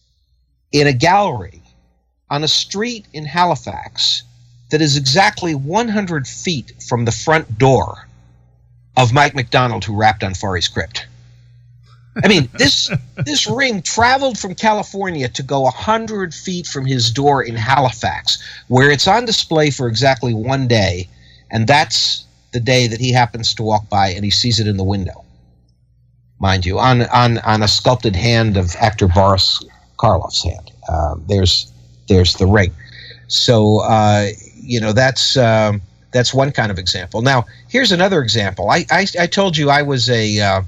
in a gallery on a street in Halifax that is exactly 100 feet from the front door of Mike McDonald, who rapped on Far East Crypt. I mean, this ring traveled from California to go 100 feet from his door in Halifax, where it's on display for exactly one day, and that's the day that he happens to walk by and he sees it in the window. Mind you, on a sculpted hand of actor Boris Karloff's hand. There's the ring. So, that's one kind of example. Now, here's another example. I told you I was a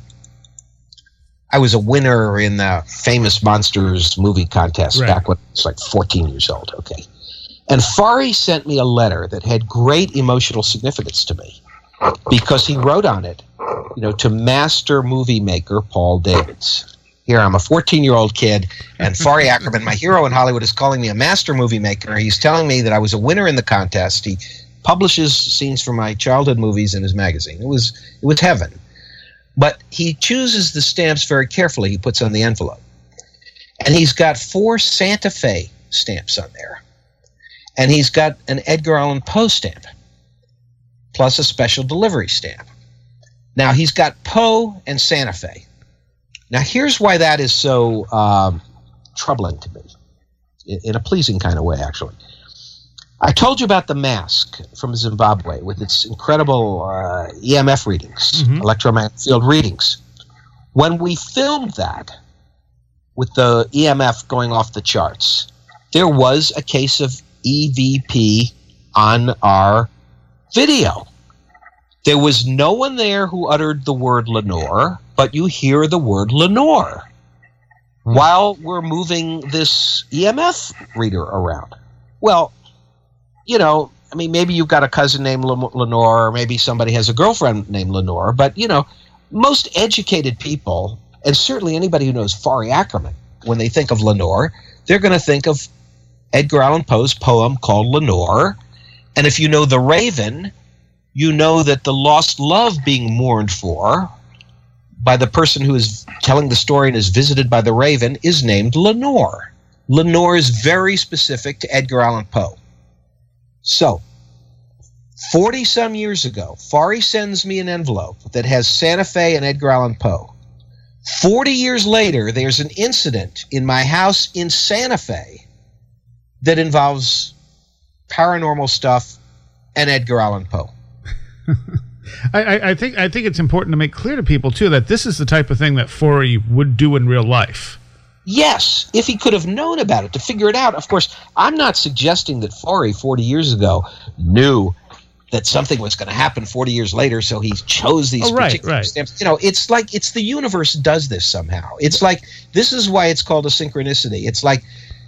winner in the Famous Monsters movie contest back when I was like 14 years old. Okay, and Fari sent me a letter that had great emotional significance to me because he wrote on it, to master movie maker Paul Davids. Here, I'm a 14-year-old kid, and Fari Ackerman, my hero in Hollywood, is calling me a master movie maker. He's telling me that I was a winner in the contest. He publishes scenes from my childhood movies in his magazine. It was heaven. But he chooses the stamps very carefully he puts on the envelope. And he's got 4 Santa Fe stamps on there. And he's got an Edgar Allan Poe stamp, plus a special delivery stamp. Now, he's got Poe and Santa Fe. Now, here's why that is so troubling to me, in a pleasing kind of way, actually. I told you about the mask from Zimbabwe with its incredible EMF readings, electromagnetic field readings. When we filmed that with the EMF going off the charts, there was a case of EVP on our video. There was no one there who uttered the word Lenore, but you hear the word Lenore while we're moving this EMF reader around. Well, maybe you've got a cousin named Lenore, or maybe somebody has a girlfriend named Lenore, but, most educated people, and certainly anybody who knows Fari Ackerman, when they think of Lenore, they're going to think of Edgar Allan Poe's poem called Lenore. And if you know The Raven, you know that the lost love being mourned for by the person who is telling the story and is visited by the raven is named Lenore. Lenore is very specific to Edgar Allan Poe. So, 40-some years ago, Fari sends me an envelope that has Santa Fe and Edgar Allan Poe. 40 years later, there's an incident in my house in Santa Fe that involves paranormal stuff and Edgar Allan Poe. I think it's important to make clear to people, too, that this is the type of thing that Fari would do in real life. Yes, if he could have known about it, to figure it out. Of course, I'm not suggesting that Fari 40 years ago knew that something was going to happen 40 years later, so he chose these particular stamps. You know, it's like the universe does this somehow. It's like, this is why it's called a synchronicity. It's like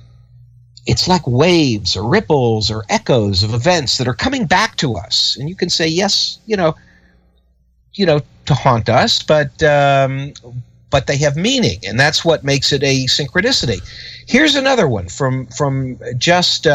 waves or ripples or echoes of events that are coming back to us. And you can say, yes, you know, to haunt us, but they have meaning, and that's what makes it a synchronicity. Here's another one from just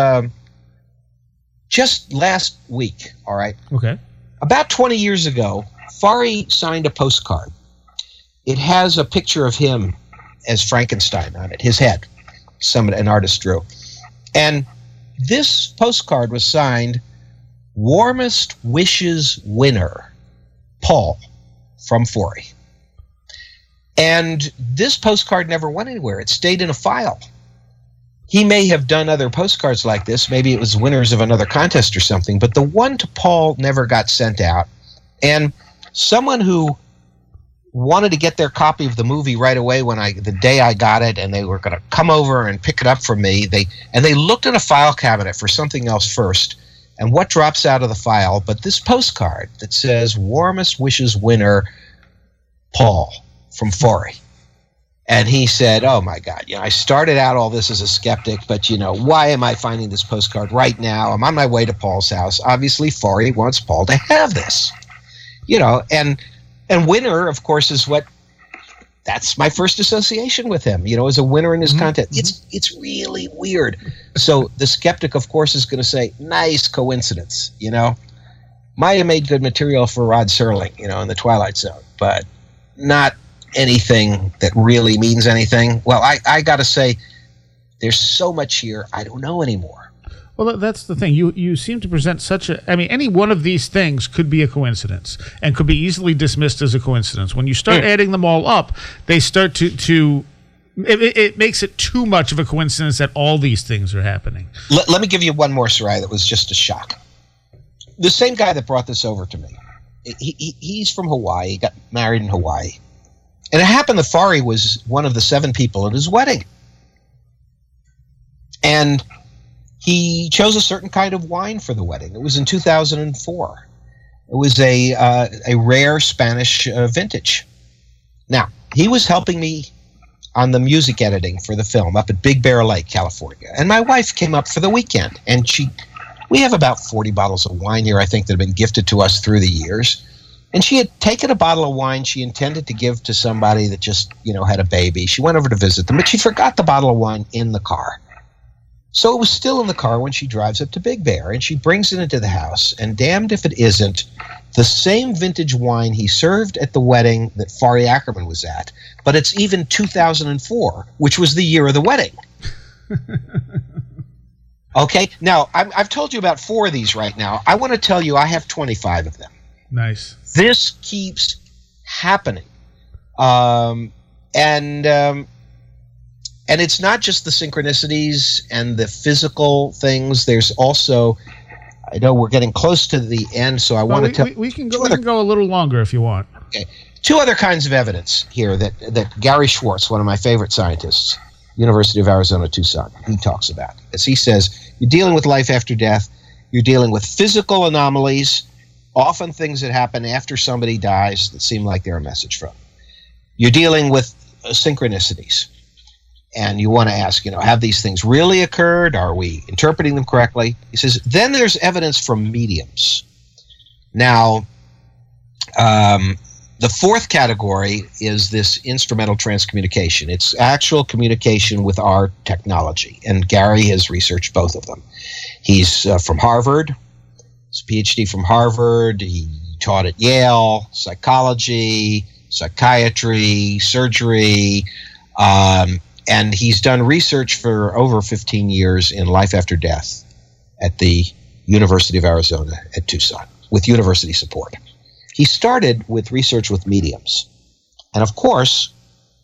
last week, all right? Okay. About 20 years ago, Fari signed a postcard. It has a picture of him as Frankenstein on it, his head, an artist drew. And this postcard was signed, Warmest Wishes Winner, Paul, from Fari. And this postcard never went anywhere. It stayed in a file. He may have done other postcards like this. Maybe it was winners of another contest or something. But the one to Paul never got sent out. And someone who wanted to get their copy of the movie right away the day I got it, and they were going to come over and pick it up from me. They looked in a file cabinet for something else first. And what drops out of the file but this postcard that says, Warmest Wishes Winner, Paul, from Fari. And he said, oh my God, I started out all this as a skeptic, but why am I finding this postcard right now? I'm on my way to Paul's house. Obviously, Fari wants Paul to have this. And winner, of course, is that's my first association with him, as a winner in his content. It's really weird. So the skeptic, of course, is going to say, nice coincidence, might have made good material for Rod Serling, in the Twilight Zone, but not anything that really means anything. Well, I got to say, there's so much here I don't know anymore. Well, that's the thing. You seem to present any one of these things could be a coincidence and could be easily dismissed as a coincidence. When you start adding them all up, they start to it makes it too much of a coincidence that all these things are happening. Let me give you one more, Sarai, that was just a shock. The same guy that brought this over to me, he's from Hawaii. He got married in Hawaii. And it happened that Fari was one of the 7 people at his wedding. And he chose a certain kind of wine for the wedding. It was in 2004. It was a rare Spanish vintage. Now, he was helping me on the music editing for the film up at Big Bear Lake, California. And my wife came up for the weekend. And we have about 40 bottles of wine here, I think, that have been gifted to us through the years. And she had taken a bottle of wine she intended to give to somebody that just, had a baby. She went over to visit them, but she forgot the bottle of wine in the car. So it was still in the car when she drives up to Big Bear, and she brings it into the house, and damned if it isn't the same vintage wine he served at the wedding that Fari Ackerman was at, but it's even 2004, which was the year of the wedding. Okay, now, I've told you about 4 of these right now. I want to tell you I have 25 of them. Nice. This keeps happening. And it's not just the synchronicities and the physical things. There's also, I know we're getting close to the end, so I want to tell... We can go a little longer if you want. Okay. 2 other kinds of evidence here that Gary Schwartz, one of my favorite scientists, University of Arizona, Tucson, he talks about. As he says, you're dealing with life after death. You're dealing with physical anomalies, often things that happen after somebody dies that seem like they're a message from. You're dealing with synchronicities. And you want to ask, have these things really occurred? Are we interpreting them correctly? He says, then there's evidence from mediums. Now, the 4th category is this instrumental transcommunication. It's actual communication with our technology. And Gary has researched both of them. He's from Harvard. He's a PhD from Harvard. He taught at Yale, psychology. psychiatry, surgery, and he's done research for over 15 years in life after death at the University of Arizona at Tucson with university support. He started with research with mediums. And of course,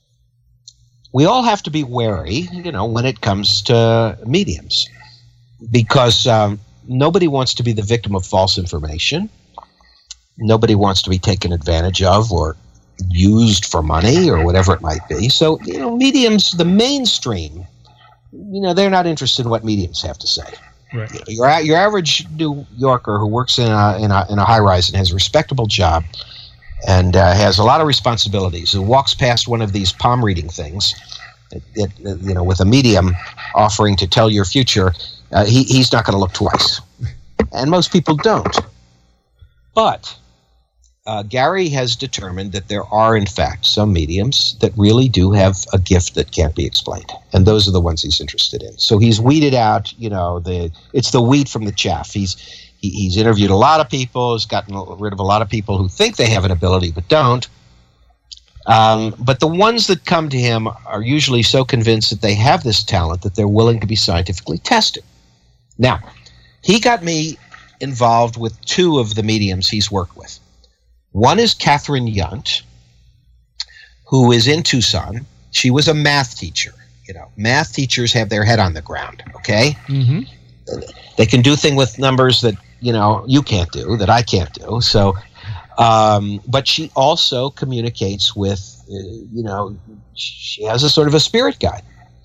we all have to be wary, when it comes to mediums, because nobody wants to be the victim of false information. Nobody wants to be taken advantage of or used for money or whatever it might be. So, mediums, the mainstream, they're not interested in what mediums have to say. Right. Your average New Yorker who works in a high-rise and has a respectable job and has a lot of responsibilities, who walks past one of these palm reading things, with a medium offering to tell your future, he's not going to look twice. And most people don't. But Gary has determined that there are, in fact, some mediums that really do have a gift that can't be explained. And those are the ones he's interested in. So he's weeded out, it's the wheat from the chaff. He's interviewed a lot of people, has gotten rid of a lot of people who think they have an ability but don't. But the ones that come to him are usually so convinced that they have this talent that they're willing to be scientifically tested. Now, he got me involved with two of the mediums he's worked with. One is Catherine Yunt, who is in Tucson. She was a math teacher. Math teachers have their head on the ground, okay? Mm-hmm. They can do things with numbers that, you can't do, that I can't do. So, but she also communicates with, she has a sort of a spirit guide.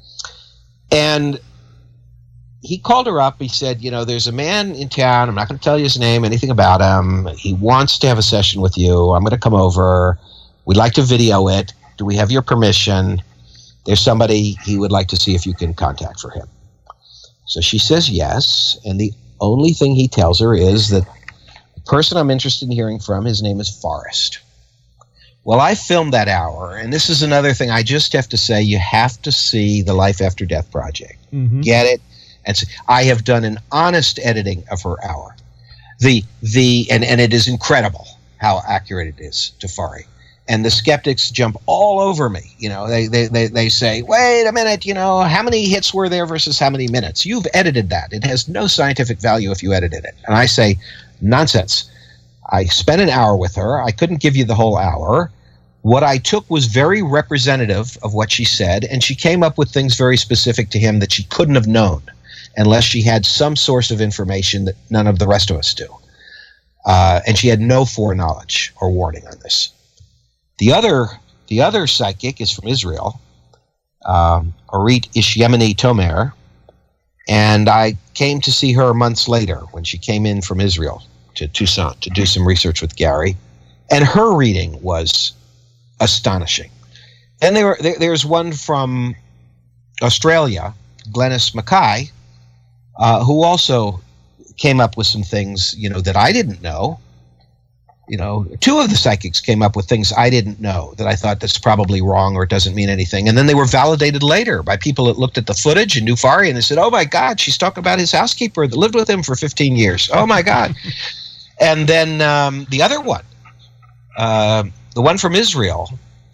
And he called her up. He said, there's a man in town. I'm not going to tell you his name, anything about him. He wants to have a session with you. I'm going to come over. We'd like to video it. Do we have your permission? There's somebody he would like to see if you can contact for him. So she says yes. And the only thing he tells her is that the person I'm interested in hearing from, his name is Forrest. Well, I filmed that hour. And this is another thing I just have to say. You have to see the Life After Death project. Mm-hmm. Get it? And so I have done an honest editing of her hour. And it is incredible how accurate it is to Fari. And the skeptics jump all over me. They say, wait a minute, how many hits were there versus how many minutes? You've edited that. It has no scientific value if you edited it. And I say, nonsense. I spent an hour with her. I couldn't give you the whole hour. What I took was very representative of what she said, and she came up with things very specific to him that she couldn't have known unless she had some source of information that none of the rest of us do. And she had no foreknowledge or warning on this. The other psychic is from Israel, Orit Ishyemini Tomer, and I came to see her months later when she came in from Israel to Tucson to do some research with Gary, and her reading was astonishing. And there's one from Australia, Glenys Mackay, who also came up with some things, that I didn't know. Two of the psychics came up with things I didn't know that I thought that's probably wrong or it doesn't mean anything. And then they were validated later by people that looked at the footage and knew Fari, and they said, oh my God, she's talking about his housekeeper that lived with him for 15 years. Oh my God. And then the other one, the one from Israel,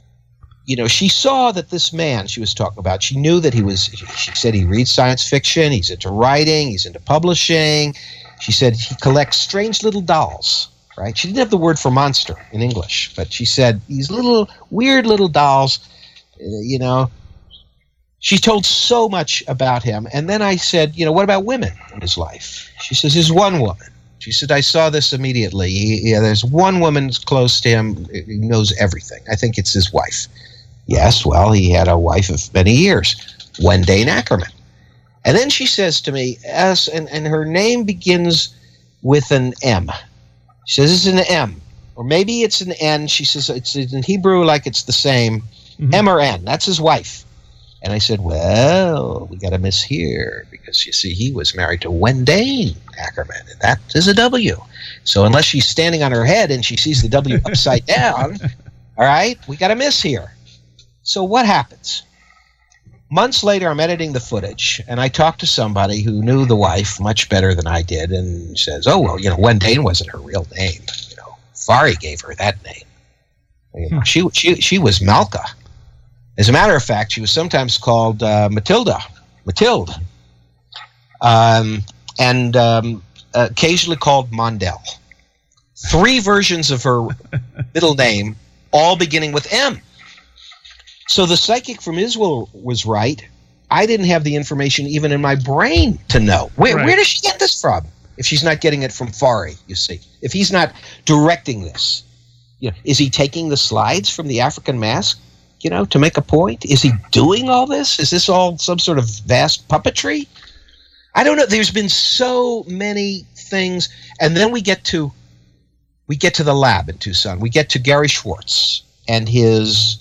she saw that this man she was talking about, she knew that she said he reads science fiction, he's into writing, he's into publishing. She said he collects strange little dolls, right? She didn't have the word for monster in English, but she said these little, weird little dolls, She told so much about him. And then I said, what about women in his life? She says, there's one woman. She said, I saw this immediately. There's one woman close to him who knows everything. I think it's his wife. Yes, well, he had a wife of many years, Wendane Ackerman. And then she says to me, and her name begins with an M. She says, it's an M. Or maybe it's an N. She says, it's in Hebrew like it's the same. Mm-hmm. M or N. That's his wife. And I said, well, we got a miss here, because you see, he was married to Wendane Ackerman, and that is a W. So unless she's standing on her head and she sees the W upside down, all right, we got a miss here. So what happens? Months later, I'm editing the footage, and I talked to somebody who knew the wife much better than I did, and says, oh, well, Wendane wasn't her real name. Fari gave her that name. You know, she was Malka. As a matter of fact, she was sometimes called Matilde, and occasionally called Mondell. 3 versions of her middle name, all beginning with M. So the psychic from Israel was right. I didn't have the information even in my brain to know. Where does she get this from? If she's not getting it from Fari, you see. If he's not directing this. You know, is he taking the slides from the African Mask, you know, to make a point? Is he doing all this? Is this all some sort of vast puppetry? I don't know. There's been so many things. And then we get to the lab in Tucson. We get to Gary Schwartz and his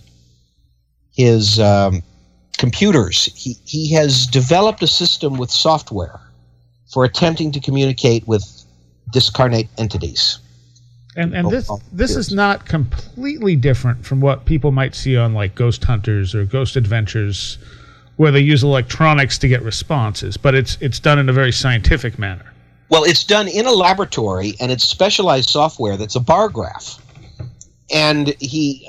computers. He has developed a system with software for attempting to communicate with discarnate entities. And this is not completely different from what people might see on like Ghost Hunters or Ghost Adventures, where they use electronics to get responses, but it's done in a very scientific manner. Well, it's done in a laboratory, and it's specialized software that's a bar graph. And he's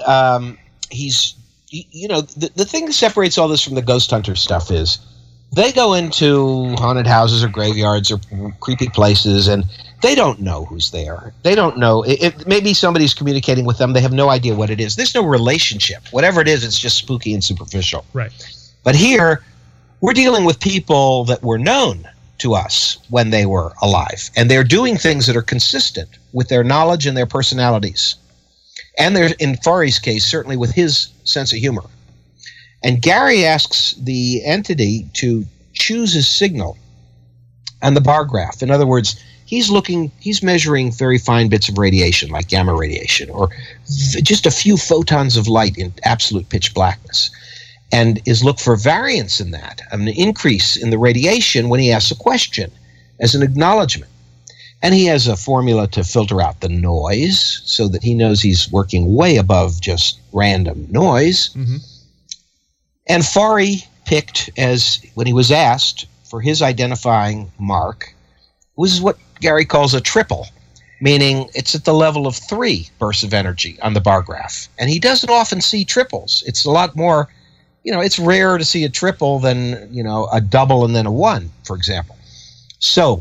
you know, the thing that separates all this from the Ghost Hunter stuff is they go into haunted houses or graveyards or creepy places, and they don't know who's there. They don't know. Maybe somebody's communicating with them. They have no idea what it is. There's no relationship. Whatever it is, it's just spooky and superficial. Right. But here, we're dealing with people that were known to us when they were alive. And they're doing things that are consistent with their knowledge and their personalities. And they're, in Fari's case, certainly with his sense of humor. And Gary asks the entity to choose his signal on the bar graph. In other words, he's measuring very fine bits of radiation, like gamma radiation, or just a few photons of light in absolute pitch blackness, and is look for variance in that, an increase in the radiation when he asks a question as an acknowledgement. And he has a formula to filter out the noise so that he knows he's working way above just random noise. Mm-hmm. And Fari picked, as when he was asked for his identifying mark, was what Gary calls a triple, meaning it's at the level of 3 bursts of energy on the bar graph. And he doesn't often see triples. It's a lot more, you know, it's rarer to see a triple than, you know, a double and then a 1, for example. So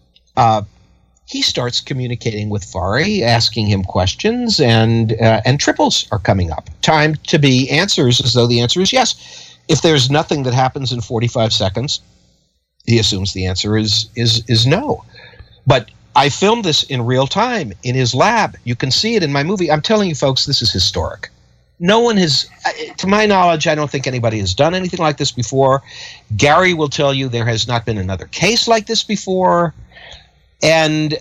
he starts communicating with Fari, asking him questions, and triples are coming up. Time to be answers as though the answer is yes. If there's nothing that happens in 45 seconds, he assumes the answer is no. But I filmed this in real time in his lab. You can see it in my movie. I'm telling you, folks, this is historic. No one has, to my knowledge, I don't think anybody has done anything like this before. Gary will tell you there has not been another case like this before. And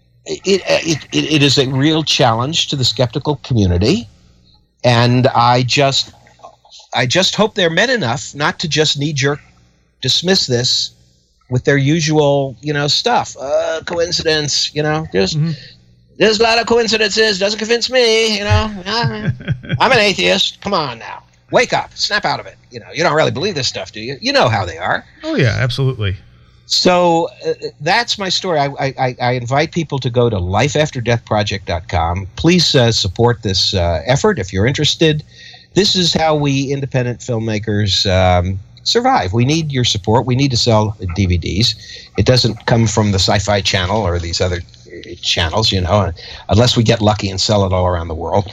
it is a real challenge to the skeptical community. And I just hope they're men enough not to just knee-jerk dismiss this with their usual, you know, stuff. Coincidence, you know, there's a lot of coincidences. Doesn't convince me, you know. I'm an atheist. Come on now. Wake up. Snap out of it. You know, you don't really believe this stuff, do you? You know how they are. Oh, yeah, absolutely. So that's my story. I invite people to go to lifeafterdeathproject.com. Please support this effort if you're interested. This is how we independent filmmakers survive. We need your support. We need to sell DVDs. It doesn't come from the Sci-Fi Channel or these other channels, you know, unless we get lucky and sell it all around the world.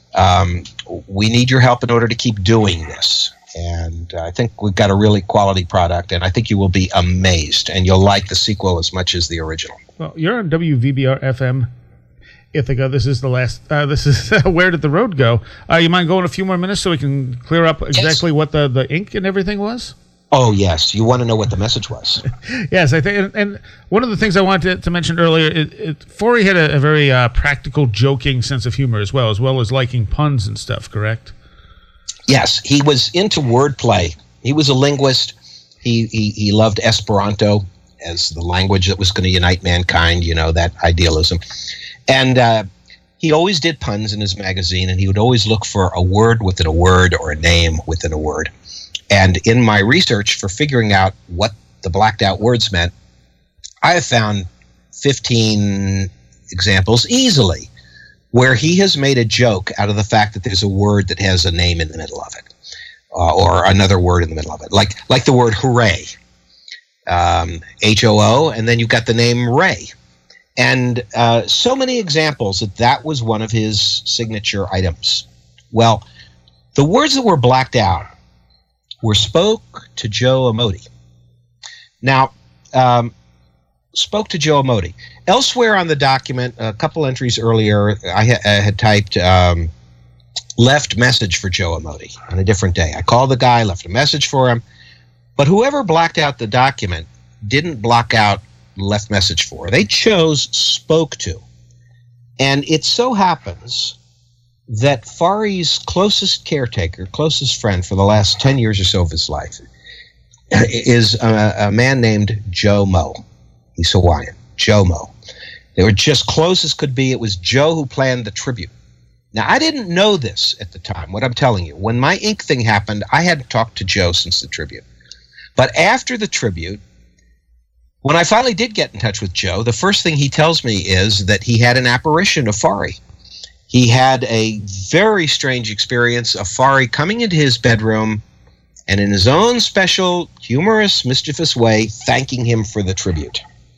We need your help in order to keep doing this. And I think we've got a really quality product, and I think you will be amazed, and you'll like the sequel as much as the original. Well, you're on WVBR FM Ithaca. This is the last. This is Where Did the Road Go? You mind going a few more minutes so we can clear up exactly what the ink and everything was? Oh, yes. You want to know what the message was. Yes, I think. And one of the things I wanted to mention earlier, Fari had a very practical, joking sense of humor as well as liking puns and stuff, correct? Yes, he was into wordplay. He was a linguist. He loved Esperanto as the language that was going to unite mankind, you know, that idealism. And he always did puns in his magazine, and he would always look for a word within a word or a name within a word. And in my research for figuring out what the blacked out words meant, I have found 15 examples easily where he has made a joke out of the fact that there's a word that has a name in the middle of it, or another word in the middle of it, like the word hooray, H-O-O, and then you've got the name Ray. And so many examples that was one of his signature items. Well, the words that were blacked out were spoke to Joe Amoti. Now, spoke to Joe Amoti. Elsewhere on the document, a couple entries earlier, I had typed left message for Joe Amoti on a different day. I called the guy, left a message for him, but whoever blacked out the document didn't block out left message for. They chose spoke to. And it so happens that Fari's closest caretaker, closest friend for the last 10 years or so of his life is a man named Joe Mo. He's Hawaiian. Joe Mo. They were just close as could be. It was Joe who planned the tribute. Now, I didn't know this at the time, what I'm telling you. When my ink thing happened, I hadn't talked to Joe since the tribute. But after the tribute, when I finally did get in touch with Joe, the first thing he tells me is that he had an apparition of Fari. He had a very strange experience of Fari coming into his bedroom and in his own special, humorous, mischievous way, thanking him for the tribute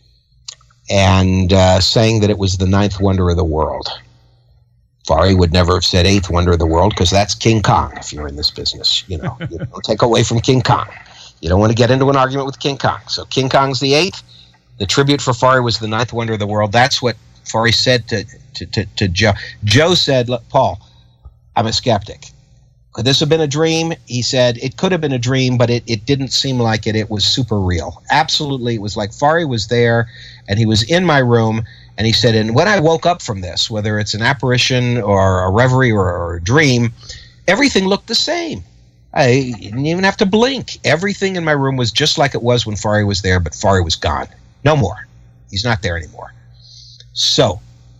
and saying that it was the ninth wonder of the world. Fari would never have said eighth wonder of the world because that's King Kong if you're in this business. You don't take away from King Kong. You don't want to get into an argument with King Kong. So King Kong's the eighth. The tribute for Fari was the ninth wonder of the world. That's what Fari said to Joe. Joe said, "Look, Paul, I'm a skeptic. Could this have been a dream?" He said, "It could have been a dream, but it didn't seem like it. It was super real. Absolutely, it was like Fari was there, and he was in my room." And he said, "And when I woke up from this, whether it's an apparition or a reverie or a dream, everything looked the same. I didn't even have to blink. Everything in my room was just like it was when Fari was there, but Fari was gone. No more. He's not there anymore." So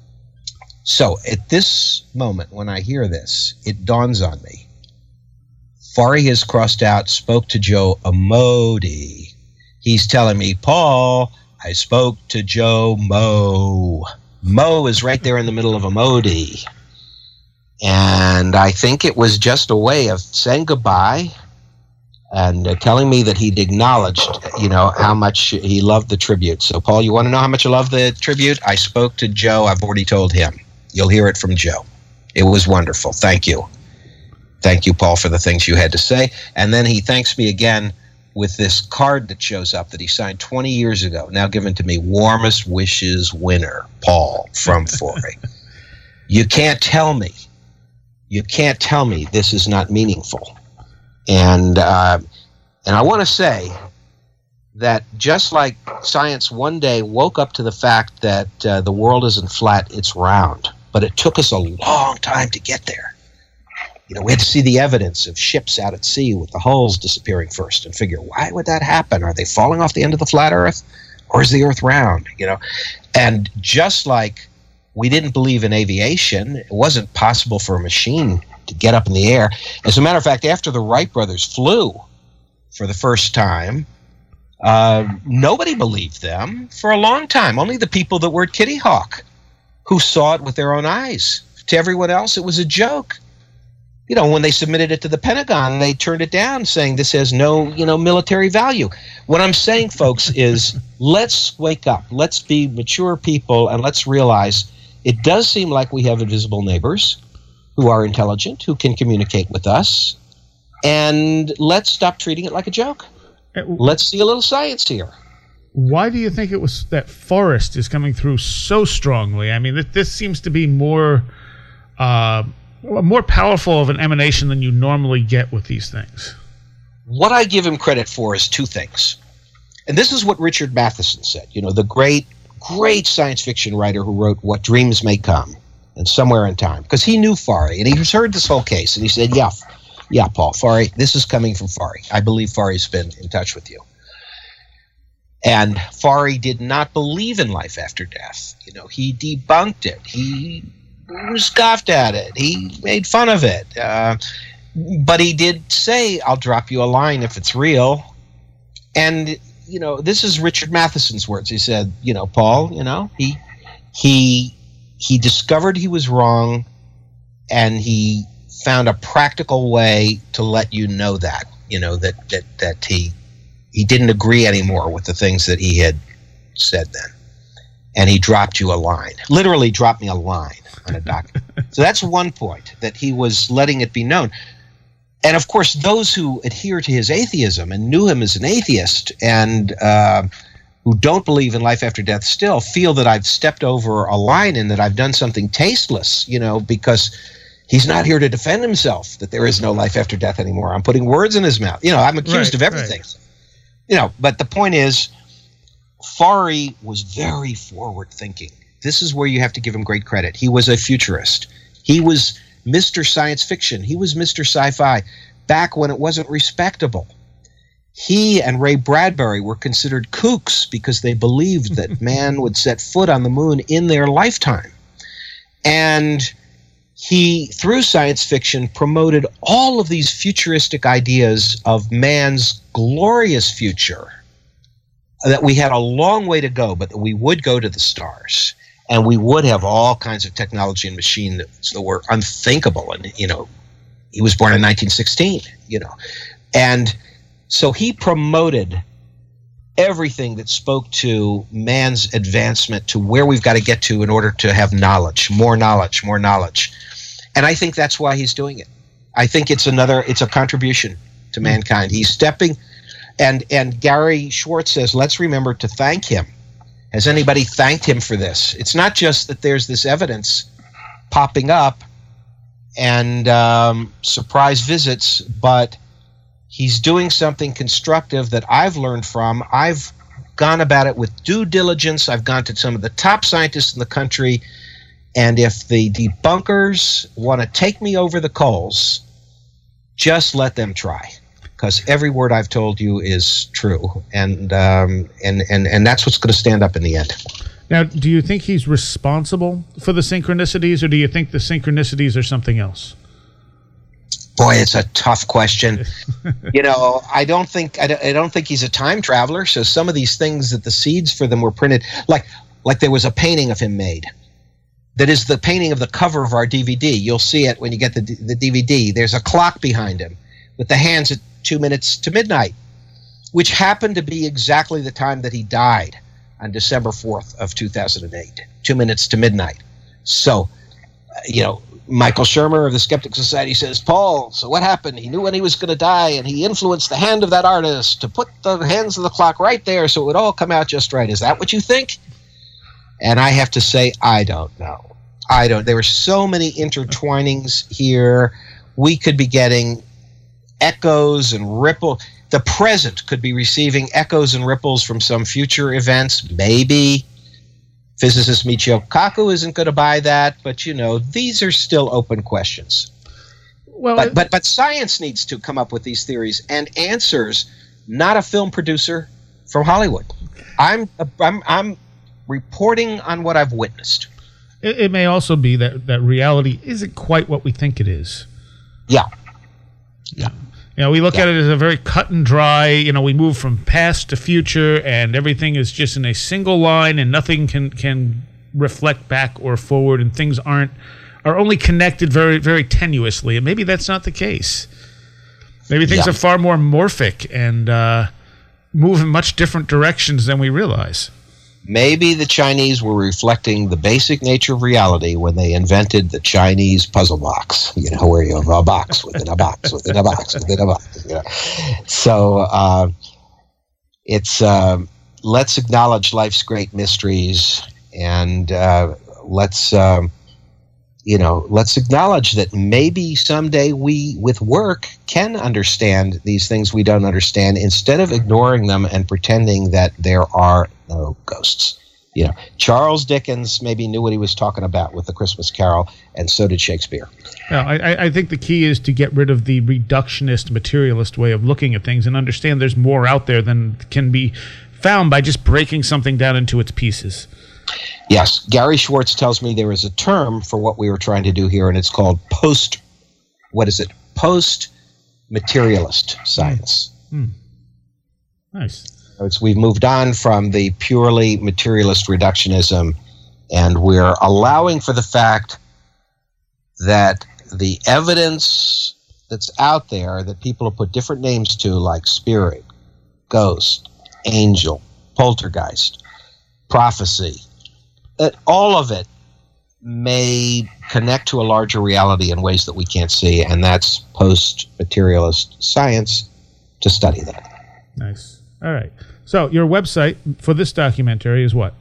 at this moment, when I hear this, it dawns on me. Fari has crossed out, spoke to Joe Amoti. He's telling me, "Paul, I spoke to Joe Mo." Mo is right there in the middle of Amoti. And I think it was just a way of saying goodbye and telling me that he'd acknowledged, how much he loved the tribute. So, Paul, you want to know how much I love the tribute? I spoke to Joe. I've already told him. You'll hear it from Joe. It was wonderful. Thank you. Thank you, Paul, for the things you had to say. And then he thanks me again with this card that shows up that he signed 20 years ago, now given to me, "Warmest wishes, winner, Paul from Fari." You can't tell me this is not meaningful. And I want to say that just like science one day woke up to the fact that the world isn't flat, it's round, but it took us a long time to get there. We had to see the evidence of ships out at sea with the hulls disappearing first and figure, why would that happen? Are they falling off the end of the flat Earth? Or is the Earth round? And just like we didn't believe in aviation, it wasn't possible for a machine to get up in the air. As a matter of fact, after the Wright brothers flew for the first time, nobody believed them for a long time. Only the people that were at Kitty Hawk who saw it with their own eyes. To everyone else, it was a joke. When they submitted it to the Pentagon, they turned it down, saying this has no, military value. What I'm saying, folks, is let's wake up. Let's be mature people, and let's realize it does seem like we have invisible neighbors who are intelligent, who can communicate with us, and let's stop treating it like a joke. Let's see a little science here. Why do you think it was that Forrest is coming through so strongly? I mean, this seems to be more powerful of an emanation than you normally get with these things. What I give him credit for is two things. And this is what Richard Matheson said, the great science fiction writer who wrote What Dreams May Come and Somewhere in Time, because he knew Fari, and he's heard this whole case, and he said, yeah, Paul, Fari, this is coming from Fari. I believe Fari's been in touch with you. And Fari did not believe in life after death. He debunked it. He scoffed at it. He made fun of it. But he did say, "I'll drop you a line if it's real." And, this is Richard Matheson's words. He said, Paul, he he discovered he was wrong, and he found a practical way to let you know that, that he didn't agree anymore with the things that he had said then. And he dropped you a line, literally dropped me a line on a document. So that's one point, that he was letting it be known. And of course, those who adhere to his atheism and knew him as an atheist and who don't believe in life after death still feel that I've stepped over a line and that I've done something tasteless, because he's not here to defend himself, that there is no life after death anymore. I'm putting words in his mouth. I'm accused of everything. Right. But the point is, Fari was very forward-thinking. This is where you have to give him great credit. He was a futurist. He was Mr. Science Fiction. He was Mr. Sci-Fi back when it wasn't respectable. He and Ray Bradbury were considered kooks because they believed that man would set foot on the moon in their lifetime. And he, through science fiction, promoted all of these futuristic ideas of man's glorious future, that we had a long way to go, but that we would go to the stars, and we would have all kinds of technology and machine that were unthinkable. And, he was born in 1916, And so he promoted everything that spoke to man's advancement to where we've got to get to in order to have knowledge, more knowledge, more knowledge. And I think that's why he's doing it. I think it's a contribution to mankind. He's stepping, and Gary Schwartz says, let's remember to thank him. Has anybody thanked him for this? It's not just that there's this evidence popping up and surprise visits, but he's doing something constructive that I've learned from. I've gone about it with due diligence. I've gone to some of the top scientists in the country, and if the debunkers want to take me over the coals, just let them try, because every word I've told you is true, and that's what's going to stand up in the end. Now, do you think he's responsible for the synchronicities, or do you think the synchronicities are something else? Boy, it's a tough question. I don't think he's a time traveler. So some of these things, that the seeds for them were printed, like there was a painting of him made. That is the painting of the cover of our DVD. You'll see it when you get the DVD. There's a clock behind him with the hands at 2 minutes to midnight, which happened to be exactly the time that he died on December 4th of 2008, 2 minutes to midnight. So, Michael Shermer of the Skeptic Society says, Paul, so what happened? He knew when he was going to die, and he influenced the hand of that artist to put the hands of the clock right there so it would all come out just right. Is that what you think? And I have to say, I don't know. There were so many intertwinings here. We could be getting echoes and ripple. The present could be receiving echoes and ripples from some future events, maybe. Physicist Michio Kaku isn't going to buy that, but these are still open questions. Well, but science needs to come up with these theories and answers, not a film producer from Hollywood. I'm reporting on what I've witnessed. It may also be that reality isn't quite what we think it is. Yeah. We look at it as a very cut and dry, we move from past to future, and everything is just in a single line, and nothing can reflect back or forward, and things are only connected very, very tenuously. And maybe that's not the case. Maybe things are far more morphic and move in much different directions than we realize. Maybe the Chinese were reflecting the basic nature of reality when they invented the Chinese puzzle box, where you have a box within a box within a box within a box. So it's let's acknowledge life's great mysteries, and let's acknowledge that maybe someday we, with work, can understand these things we don't understand, instead of ignoring them and pretending that there are no ghosts. Charles Dickens maybe knew what he was talking about with the Christmas Carol, and so did Shakespeare. Well, I think the key is to get rid of the reductionist, materialist way of looking at things and understand there's more out there than can be found by just breaking something down into its pieces. Yes. Gary Schwartz tells me there is a term for what we were trying to do here, and it's called post-materialist science. Nice. We've moved on from the purely materialist reductionism And we're allowing for the fact that the evidence that's out there that people have put different names to, like spirit, ghost, angel, poltergeist, prophecy, that all of it may connect to a larger reality in ways that we can't see, and that's post-materialist science to study that. Nice. All right. So your website for this documentary is what?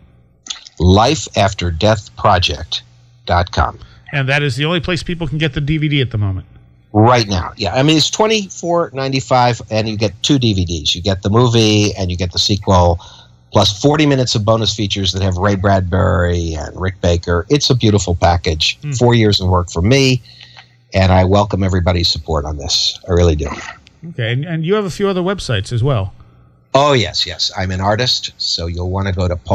lifeafterdeathproject.com. And that is the only place people can get the DVD at the moment. Right now, yeah. I mean, it's $24.95, and you get 2 DVDs. You get the movie, and you get the sequel, plus 40 minutes of bonus features that have Ray Bradbury and Rick Baker. It's a beautiful package. 4 years of work for me, and I welcome everybody's support on this. I really do. Okay, and you have a few other websites as well. Oh, yes. I'm an artist, so you'll want to go to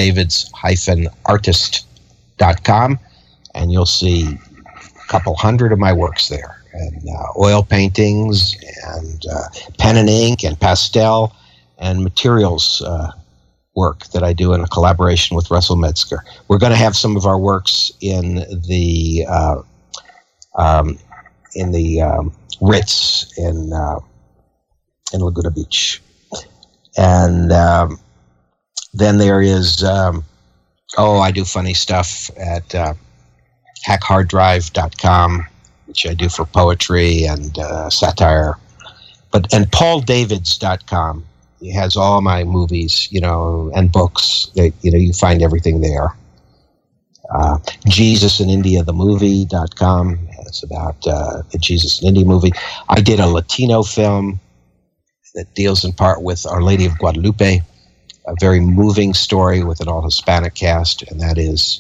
pauldavids-artist.com, and you'll see a couple hundred of my works there, and oil paintings, and pen and ink, and pastel, and materials work that I do in a collaboration with Russell Metzger. We're going to have some of our works in the Ritz in Laguna Beach. And then there is, I do funny stuff at hackharddrive.com, which I do for poetry and satire. And pauldavids.com. It has all my movies, and books. You find everything there. Jesus in India, the movie.com. It's about the Jesus in India movie. I did a Latino film that deals in part with Our Lady of Guadalupe, a very moving story with an all-Hispanic cast, and that is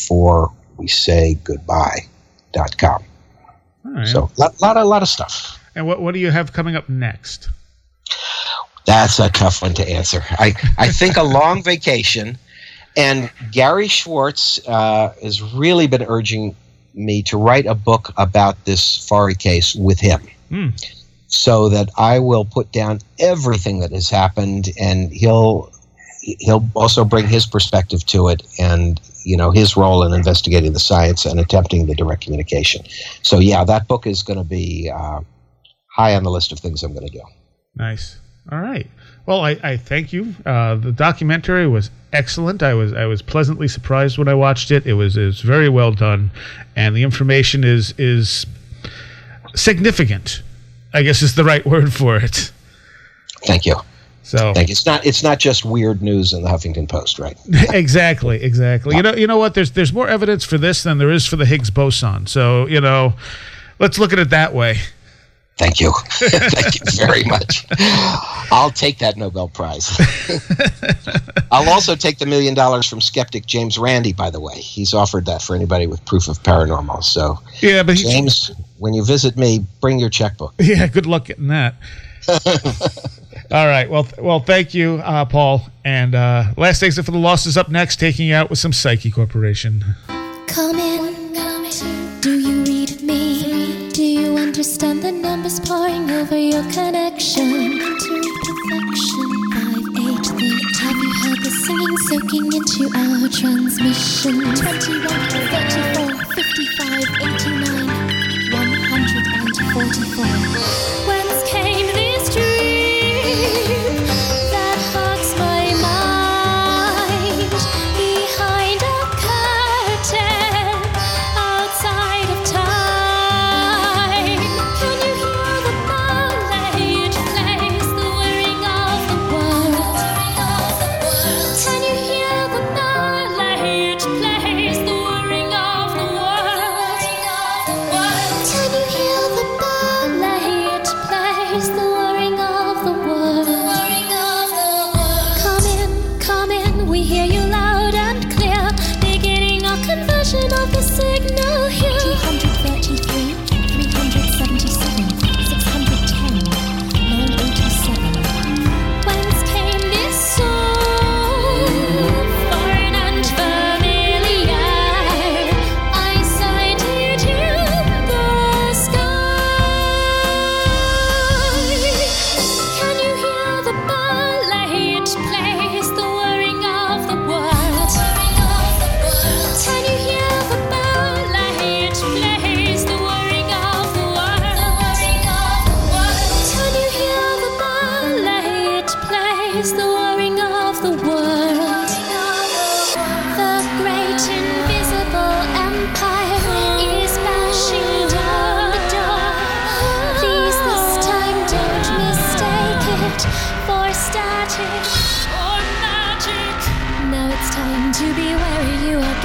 beforeweSayGoodbye.com. All right. So a lot of stuff. And what do you have coming up next? That's a tough one to answer. I think a long vacation, and Gary Schwartz has really been urging me to write a book about this Fari case with him. So that I will put down everything that has happened, and he'll also bring his perspective to it, and his role in investigating the science and attempting the direct communication. So yeah, that book is going to be high on the list of things I'm going to do. Nice. All right. Well, I thank you. The documentary was excellent. I was pleasantly surprised when I watched it. It was very well done, and the information is significant, I guess is the right word for it. Thank you. So thank you. It's not just weird news in the Huffington Post, right? Exactly. You know what? There's more evidence for this than there is for the Higgs boson. So let's look at it that way. Thank you. Thank you very much. I'll take that Nobel Prize. I'll also take the $1 million from skeptic James Randi, by the way. He's offered that for anybody with proof of paranormal. So, yeah, but James, when you visit me, bring your checkbook. Yeah, good luck getting that. All right. Well, thank you, Paul. And Last Exit for the Lost is up next, taking you out with some Psyche Corporation. Come in. Do you read me? Do you understand the numbers pouring over your connection? To perfection. 5, 8, 30. Have you heard the singing soaking into our transmission? 21, 34, 55, 89, 144. Whence came this dream that hugs my mind behind a curtain outside of time? Can you hear the ballet it plays, the whirring of the world? Can you hear the ballet it plays, the whirring of the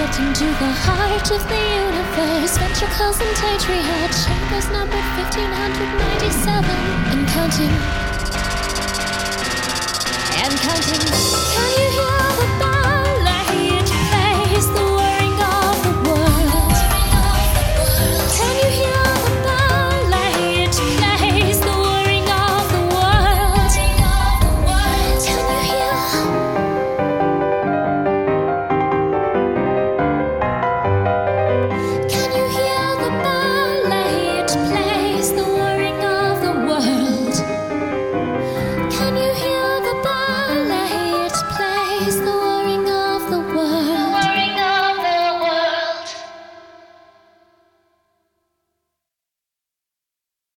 Get into the heart of the universe. Ventricles and atrial chambers numbered 1597 and counting. And counting. Can you hear